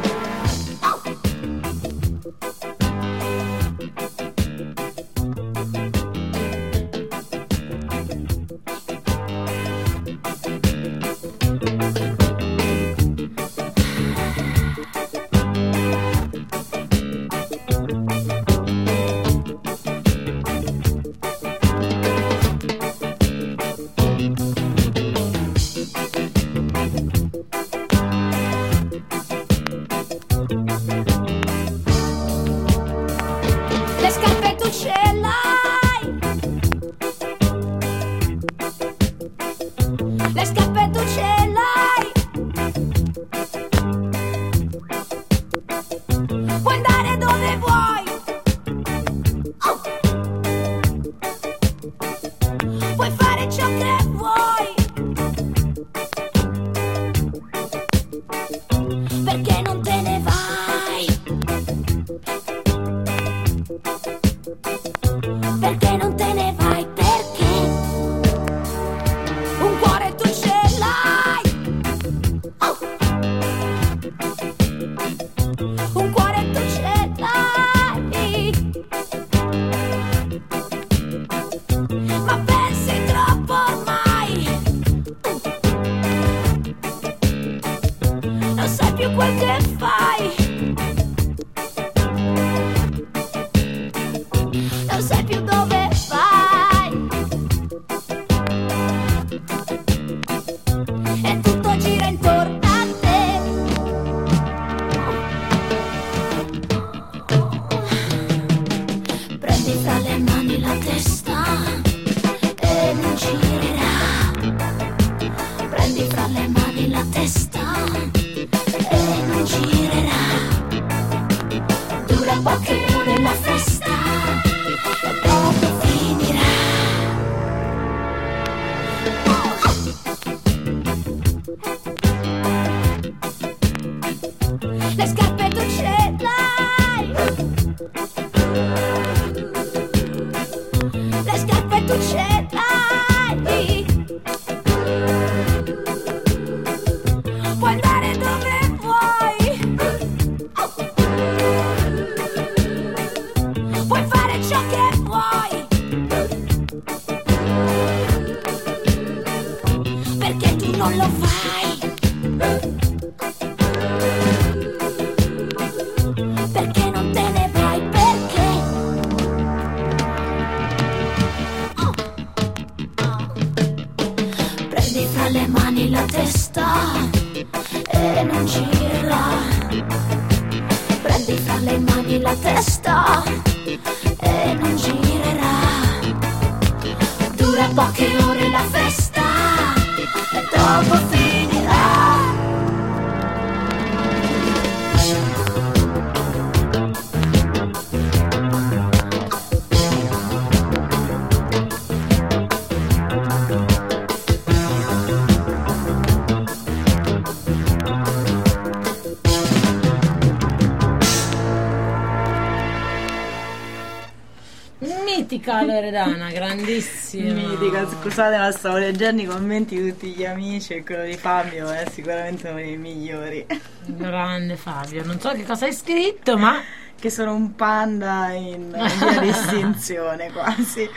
Speaker 4: Le scarpe tu ce l'hai. Le scarpe tu ce l'hai. Puoi andare dove vuoi. Oh. Puoi fare ciò che vuoi. Perché non te ne vai? Perché non te ne vai? Perché un cuore tu ce l'hai. Oh. Un cuore tu ce l'hai. Ma pensi troppo ormai. Non sai più quel che fai. Prendi fra le mani la testa e non girerà. Dura poche ore la festa e dopo finirà. Le scarpe tu ce l'hai, le scarpe tu ce l'hai, puoi andare dove vuoi, puoi fare ciò che vuoi, perché tu non lo fai. Perché non te ne vai? Perché? Oh. Oh. Prendi fra le mani la testa e non girerà. Prendi fra le mani la testa e non girerà. Dura poche ore la festa e dopo finirà.
Speaker 2: Mitica Loredana, grandissima.
Speaker 1: Mitica, scusate, ma stavo leggendo i commenti di tutti gli amici e quello di Fabio è sicuramente uno dei migliori.
Speaker 2: Grande Fabio, non so che cosa hai scritto, ma
Speaker 1: che sono un panda in via di estinzione quasi.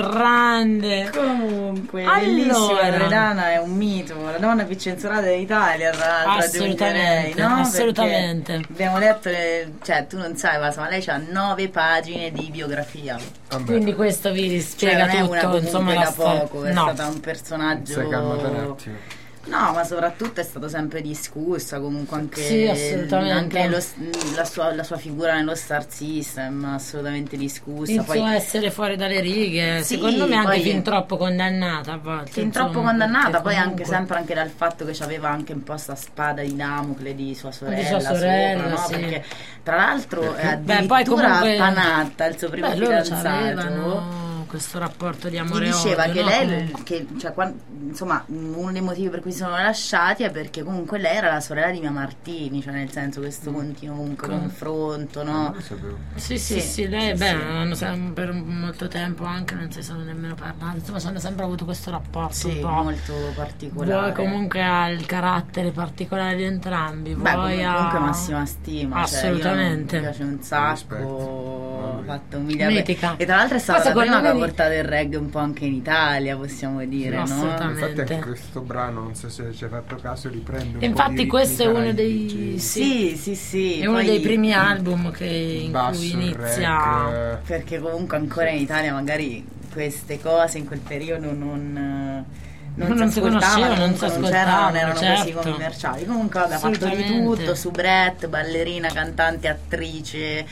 Speaker 2: Grande.
Speaker 1: Comunque,
Speaker 2: Allora.
Speaker 1: bellissima Loredana, è un mito, la donna più censurata d'Italia, tra l'altro,
Speaker 2: Assolutamente,
Speaker 1: aggiungerei, no?
Speaker 2: assolutamente.
Speaker 1: Perché abbiamo letto, le, cioè tu non sai, ma lei ha nove pagine di biografia.
Speaker 8: Vabbè,
Speaker 2: Quindi questo vi
Speaker 1: Cioè
Speaker 2: spiega
Speaker 1: non è
Speaker 2: tutto,
Speaker 1: una comunque
Speaker 2: insomma,
Speaker 1: da
Speaker 2: la storia.
Speaker 1: poco, è
Speaker 2: No.
Speaker 1: stata un personaggio.
Speaker 8: si è calmata un attimo.
Speaker 1: No, ma soprattutto è stato sempre discussa, comunque anche,
Speaker 2: Sì, assolutamente.
Speaker 1: anche lo- la, sua, la sua figura nello Star System, assolutamente discussa.
Speaker 2: Il
Speaker 1: Poi
Speaker 2: suo essere fuori dalle righe,
Speaker 1: Sì,
Speaker 2: secondo me anche
Speaker 1: poi-
Speaker 2: fin troppo condannata a volte.
Speaker 1: fin
Speaker 2: insomma,
Speaker 1: troppo condannata,
Speaker 2: perché
Speaker 1: poi anche
Speaker 2: comunque-
Speaker 1: sempre anche dal fatto che aveva anche un po' sta spada di Damocle di sua sorella,
Speaker 2: sua sorella,
Speaker 1: sopra, no?
Speaker 2: sì.
Speaker 1: Perché tra l'altro è
Speaker 2: Beh,
Speaker 1: addirittura
Speaker 2: poi comunque-
Speaker 1: Panatta, il suo primo
Speaker 2: Beh, loro
Speaker 1: fidanzato.
Speaker 2: c'avevano questo rapporto di
Speaker 1: Gli
Speaker 2: amore e
Speaker 1: diceva
Speaker 2: odio,
Speaker 1: che
Speaker 2: no?
Speaker 1: lei,
Speaker 2: Comunque.
Speaker 1: che, cioè, quan- insomma, uno dei motivi per cui si sono lasciati è perché comunque lei era la sorella di Mia Martini, cioè nel senso questo continuo comunque
Speaker 2: Com-
Speaker 1: confronto,
Speaker 8: Non
Speaker 1: no?
Speaker 8: lo sapevo.
Speaker 2: Sì, sì,
Speaker 1: Sì,
Speaker 2: sì, lei,
Speaker 1: sì,
Speaker 2: beh,
Speaker 1: sì.
Speaker 2: hanno sempre per molto tempo anche, non si sono nemmeno parlati, insomma, hanno sempre avuto questo rapporto
Speaker 1: Sì,
Speaker 2: un po'.
Speaker 1: molto particolare.
Speaker 2: Vuoi comunque ha il carattere particolare di entrambi,
Speaker 1: Beh,
Speaker 2: vuoi
Speaker 1: comunque
Speaker 2: ha...
Speaker 1: massima stima.
Speaker 2: Assolutamente.
Speaker 1: Cioè, io mi piace un
Speaker 8: Rispetto.
Speaker 1: sacco.
Speaker 8: Vabbè.
Speaker 1: Fatto un miliardo.
Speaker 2: Mitica.
Speaker 1: E tra l'altro è stata
Speaker 2: Poi
Speaker 1: la prima
Speaker 2: secondo
Speaker 1: che ha
Speaker 2: me-
Speaker 1: portato il reggae un po' anche in Italia, possiamo dire, no?
Speaker 2: Assolutamente.
Speaker 8: Infatti anche questo brano, non so se ci hai fatto caso, riprende un
Speaker 2: Infatti
Speaker 8: po' di
Speaker 2: questo è
Speaker 8: ritmi
Speaker 2: uno dei-
Speaker 8: caraibici.
Speaker 1: Sì, sì, sì.
Speaker 2: È uno
Speaker 1: poi-
Speaker 2: dei primi album che, in
Speaker 8: Basso,
Speaker 2: cui
Speaker 8: il
Speaker 2: inizia...
Speaker 8: reggae.
Speaker 1: Perché comunque ancora in Italia magari queste cose in quel periodo non, non,
Speaker 2: Non
Speaker 1: si
Speaker 2: si conoscevano,
Speaker 1: ascoltavano,
Speaker 2: non si
Speaker 1: comunque non c'erano, non erano
Speaker 2: ascoltavano,
Speaker 1: così
Speaker 2: certo.
Speaker 1: commerciali. Comunque vabbè, ha fatto di
Speaker 2: Assolutamente.
Speaker 1: tutto, soubrette, ballerina, cantante, attrice,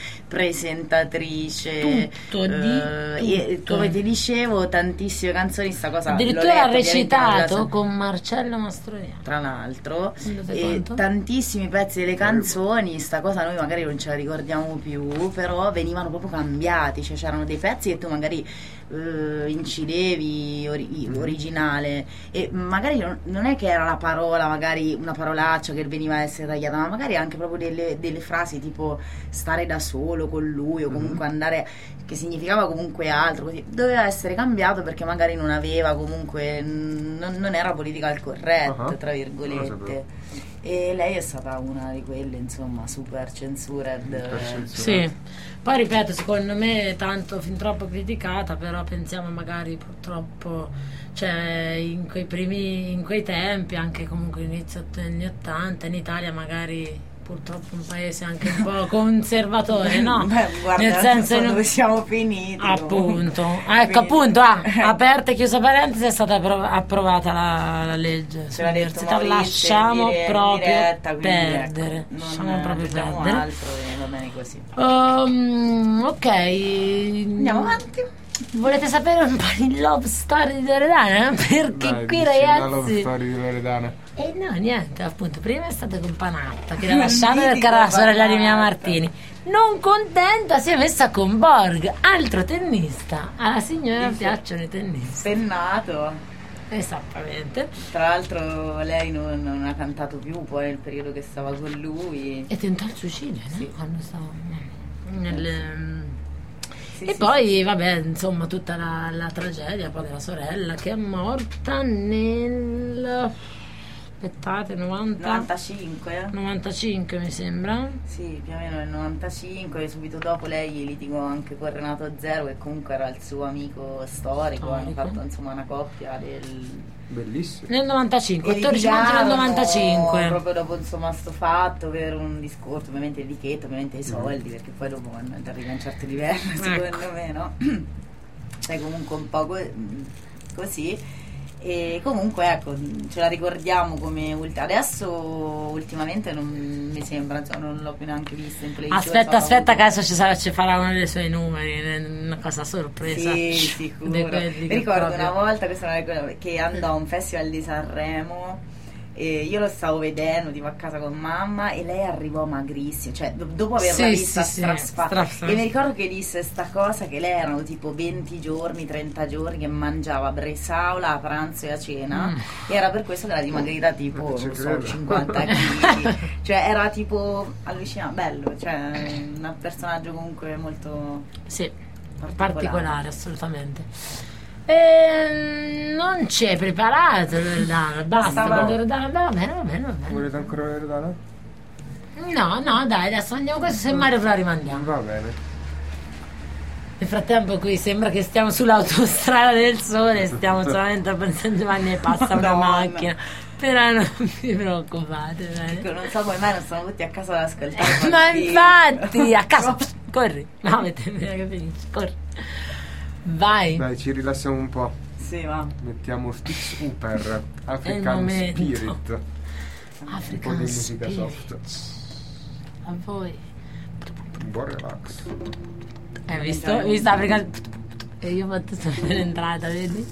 Speaker 1: presentatrice.
Speaker 2: Tutto, di
Speaker 1: e
Speaker 2: tutto.
Speaker 1: come ti dicevo, tantissime canzoni, sta cosa l'ho
Speaker 2: Addirittura
Speaker 1: letta,
Speaker 2: ha
Speaker 1: ovviamente non me la
Speaker 2: recitato
Speaker 1: so-
Speaker 2: con Marcello Mastroianni.
Speaker 1: tra l'altro,
Speaker 2: Sapete
Speaker 1: e
Speaker 2: quanto?
Speaker 1: tantissimi pezzi delle canzoni, sta cosa noi magari non ce la ricordiamo più, però venivano proprio cambiati, cioè c'erano dei pezzi che tu magari eh, incidevi ori- originale e magari non, non è che era la parola, magari una parolaccia che veniva a essere tagliata, ma magari anche proprio delle, delle frasi tipo stare da solo con lui o comunque andare, che significava comunque altro, così doveva essere cambiato perché magari non aveva comunque, non, non era political correct,
Speaker 8: Ah,
Speaker 1: tra
Speaker 8: non lo
Speaker 1: virgolette.
Speaker 8: sapevo.
Speaker 1: E lei è stata una di quelle, insomma, super censured.
Speaker 8: Super censurata.
Speaker 2: Sì, poi ripeto, secondo me tanto fin troppo criticata, però pensiamo magari purtroppo, cioè in quei primi, in quei tempi, anche comunque inizio anni ottanta, in Italia magari purtroppo un paese anche un po' conservatore, no?
Speaker 1: Beh, guarda,
Speaker 2: Nel senso
Speaker 1: non so
Speaker 2: non-
Speaker 1: dove siamo finiti.
Speaker 2: Appunto,
Speaker 1: comunque.
Speaker 2: Ah, ecco
Speaker 1: Quindi-
Speaker 2: appunto, ah, aperta e chiusa parentesi, è stata appro- approvata la, la legge
Speaker 1: Ce l'ha detto
Speaker 2: sull'università,
Speaker 1: Maurizio
Speaker 2: lasciamo
Speaker 1: in dire- in
Speaker 2: proprio
Speaker 1: diretta, quindi,
Speaker 2: perdere,
Speaker 1: ecco, non
Speaker 2: lasciamo proprio
Speaker 1: diciamo
Speaker 2: perdere.
Speaker 1: altro e va bene così.
Speaker 2: Um, ok,
Speaker 1: Andiamo avanti.
Speaker 2: Volete sapere un po' di love story di Loredana? Perché
Speaker 8: Dai,
Speaker 2: qui
Speaker 8: dici la love
Speaker 2: ragazzi
Speaker 8: story di Loredana.
Speaker 2: e no, niente, appunto, prima è stata con Panatta, che l'ha lasciata
Speaker 1: Mitico
Speaker 2: perché era la sorella di Mia
Speaker 1: Panatta.
Speaker 2: Martini. Non contenta, si è messa con Borg, altro tennista. Alla signora piacciono i tennisti.
Speaker 1: Spennato.
Speaker 2: Esattamente.
Speaker 1: Tra l'altro lei non, non ha cantato più poi nel periodo che stava con lui.
Speaker 2: E tentò il suicidio, no?
Speaker 1: Sì.
Speaker 2: Quando stava nel...
Speaker 1: Sì,
Speaker 2: E
Speaker 1: sì,
Speaker 2: poi, vabbè, insomma, tutta la, la tragedia poi della sorella che è morta nel... aspettate, novanta...
Speaker 1: novantacinque.
Speaker 2: novantacinque mi sembra.
Speaker 1: Sì, più o meno nel novantacinque, e subito dopo lei litigò anche con Renato Zero, che comunque era il suo amico storico, hanno
Speaker 2: Storico.
Speaker 1: fatto insomma una coppia del...
Speaker 8: Bellissimo.
Speaker 2: Nel novantacinque,
Speaker 1: E
Speaker 2: quattordici maggio del
Speaker 1: litigarono
Speaker 2: novantacinque.
Speaker 1: proprio dopo insomma sto fatto per un discorso ovviamente di etichetta, ovviamente i soldi, perché poi dopo quando arrivi a un certo livello secondo
Speaker 2: Ecco.
Speaker 1: me, no? Sei comunque un po' co- così. E comunque ecco, ce la ricordiamo come ulti- adesso ultimamente non mi sembra, insomma, non l'ho più neanche vista in televisione.
Speaker 2: Aspetta,
Speaker 1: so,
Speaker 2: aspetta, che
Speaker 1: avuto-
Speaker 2: adesso ci, sarà, ci farà uno dei suoi numeri, una cosa sorpresa.
Speaker 1: Sì,
Speaker 2: Di
Speaker 1: sicuro.
Speaker 2: quelli
Speaker 1: Mi
Speaker 2: che
Speaker 1: ricordo
Speaker 2: proprio-
Speaker 1: una volta questa è una cosa che andò a un festival di Sanremo e io lo stavo vedendo, tipo a casa con mamma, e lei arrivò magrissima, cioè do- dopo averla
Speaker 2: Sì,
Speaker 1: vista
Speaker 2: sì, sì,
Speaker 1: strasfatta.
Speaker 2: straffa-
Speaker 1: E mi ricordo che disse sta cosa che lei erano tipo venti giorni, trenta giorni che mangiava bresaola a pranzo e a cena,
Speaker 2: Mm.
Speaker 1: e era per questo che era dimagrita tipo
Speaker 8: Ci
Speaker 1: non so,
Speaker 8: credo.
Speaker 1: cinquanta chili. Cioè era tipo allucinante, bello, cioè un personaggio comunque molto
Speaker 2: Sì,
Speaker 1: particolare.
Speaker 2: particolare, assolutamente. E non c'è preparato Loredana, basta
Speaker 1: Stava-
Speaker 2: con Loredana, va bene, va bene, va bene.
Speaker 8: Volete ancora Loredana?
Speaker 2: No, no, dai, adesso andiamo questo, se Mario la rimandiamo.
Speaker 8: Va bene.
Speaker 2: Nel frattempo qui sembra che stiamo sull'autostrada del sole, stiamo solamente a San Giovanni e passa una
Speaker 1: Madonna.
Speaker 2: macchina. Però non vi preoccupate, bene?
Speaker 1: Ecco, non so come mai non sono tutti a casa ad ascoltare.
Speaker 2: Ma
Speaker 1: qualche-
Speaker 2: infatti, a casa, pst, corri, no, avete che finisce, corri. Vai.
Speaker 8: Dai, ci rilassiamo un po'.
Speaker 1: Sì, va.
Speaker 8: Mettiamo Sticks Hooper,
Speaker 2: È il
Speaker 8: African
Speaker 2: momento.
Speaker 8: Spirit. Un po'
Speaker 2: African
Speaker 8: di musica
Speaker 2: Spirit.
Speaker 8: soft.
Speaker 2: A voi.
Speaker 8: Un buon relax.
Speaker 2: Hai visto? Hai visto African? E io ho fatto sempre l'entrata, vedi?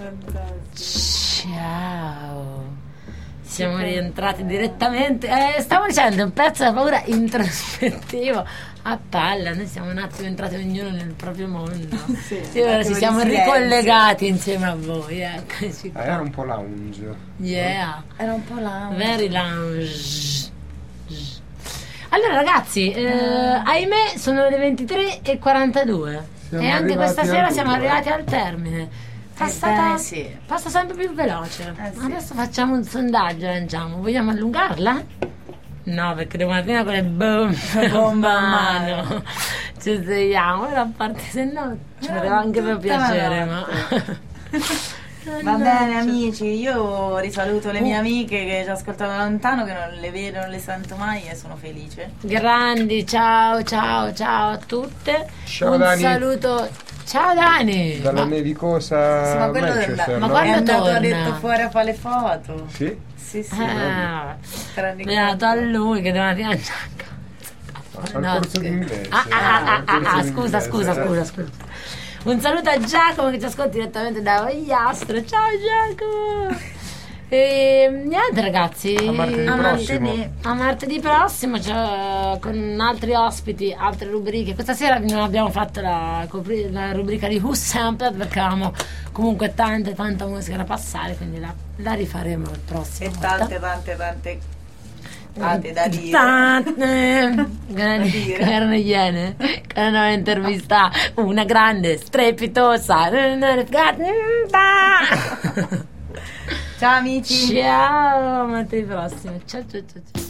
Speaker 2: Ciao. Siamo rientrati direttamente. Eh, stavo dicendo, un pezzo da paura introspettivo. A palla, noi siamo un attimo entrati ognuno nel proprio mondo. Sì, sì, ora ci siamo ricollegati insieme a voi. Eccoci qua.
Speaker 8: Ah, era un po' lounge.
Speaker 2: Yeah.
Speaker 1: Era un po' lounge.
Speaker 2: Very lounge. Allora ragazzi, eh, ahimè sono le ventitré e quarantadue
Speaker 8: Siamo
Speaker 2: e anche questa
Speaker 8: arrivati
Speaker 2: sera
Speaker 8: al
Speaker 2: siamo
Speaker 8: due.
Speaker 2: arrivati al termine. Passa,
Speaker 1: Ebbene, sì.
Speaker 2: passa sempre più veloce.
Speaker 1: Eh, sì.
Speaker 2: Adesso facciamo un sondaggio, lanciamo. Vogliamo allungarla? No, perché domattina con le boom, bomba a mano ci svegliamo. E a parte, se no ci faceva anche per piacere, ma...
Speaker 1: Va bene amici, io risaluto le mie amiche che ci ascoltano da lontano, che non le vedo, non le sento mai e sono felice.
Speaker 2: Grandi, ciao ciao ciao a tutte.
Speaker 8: Ciao,
Speaker 2: un
Speaker 8: Dani.
Speaker 2: saluto. Ciao Dani.
Speaker 8: Dalla
Speaker 2: Ma-
Speaker 8: nevicosa
Speaker 1: Sì, ma quello è
Speaker 8: Manchester,
Speaker 1: andato-
Speaker 2: ma
Speaker 8: no?
Speaker 2: quando
Speaker 1: è andato
Speaker 2: torna?
Speaker 1: ha detto fuori a fare le foto.
Speaker 8: Sì?
Speaker 1: Sì, sì.
Speaker 2: Ah,
Speaker 1: Tra
Speaker 2: è dato a lui che domattina c'è
Speaker 8: Al
Speaker 2: No,
Speaker 8: corso
Speaker 2: sì.
Speaker 8: d'inglese.
Speaker 2: Ah, ah, ah, ah,
Speaker 8: Al corso
Speaker 2: ah,
Speaker 8: d'inglese.
Speaker 2: scusa, scusa, scusa, scusa. Un saluto a Giacomo che ci ascolta direttamente da Ogliastro. Ciao Giacomo. E niente ragazzi,
Speaker 8: A martedì
Speaker 2: a
Speaker 8: prossimo.
Speaker 2: martedì, a martedì prossimo, cioè, con altri ospiti, altre rubriche. Questa sera non abbiamo fatto la, copri- la rubrica di Who Sampled perché avevamo comunque tante tanta musica da passare, quindi la, la rifaremo il prossimo.
Speaker 1: E tante, tante, tante cose da dire.
Speaker 2: Tante
Speaker 1: Da dire.
Speaker 2: erano iene che hanno intervistato una grande strepitosa
Speaker 1: Ciao amici.
Speaker 2: ciao, a martedì prossimo, ciao ciao ciao, ciao.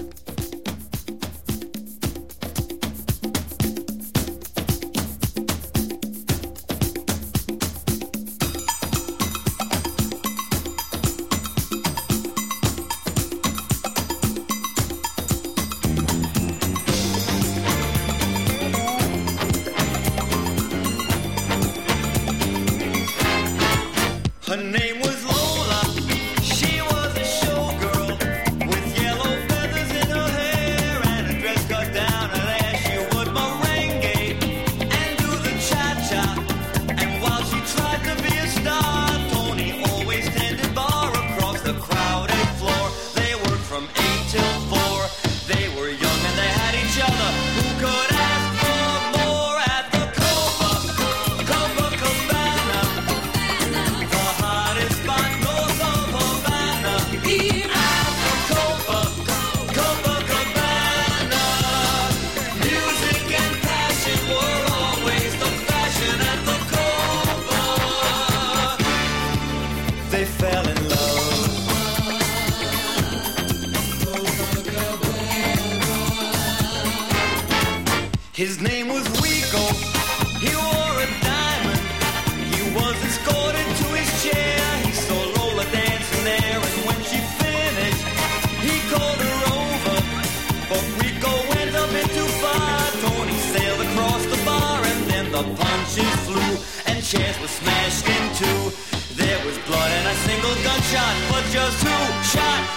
Speaker 6: Her name was Lola. She was a showgirl with yellow feathers in her hair and a dress cut down her there. She would merengue and do the cha-cha. And while she tried to be a star, Tony always tended bar across the crowded floor. They worked from eight till four. They were young and they had each other. Who could ask for more at the Copa, Copacabana? The hottest spot north of Havana. At the Copa, Copacabana. Music and passion were always the fashion at the Copa. They fell in love. His name was Rico. He wore a diamond. He was escorted to his chair. He saw Lola dancing there, and when she finished, he called her over. But Rico went a bit too far. Tony sailed across the bar, and then the punches flew, and chairs were smashed in two. There was blood and a single gunshot, but just who shot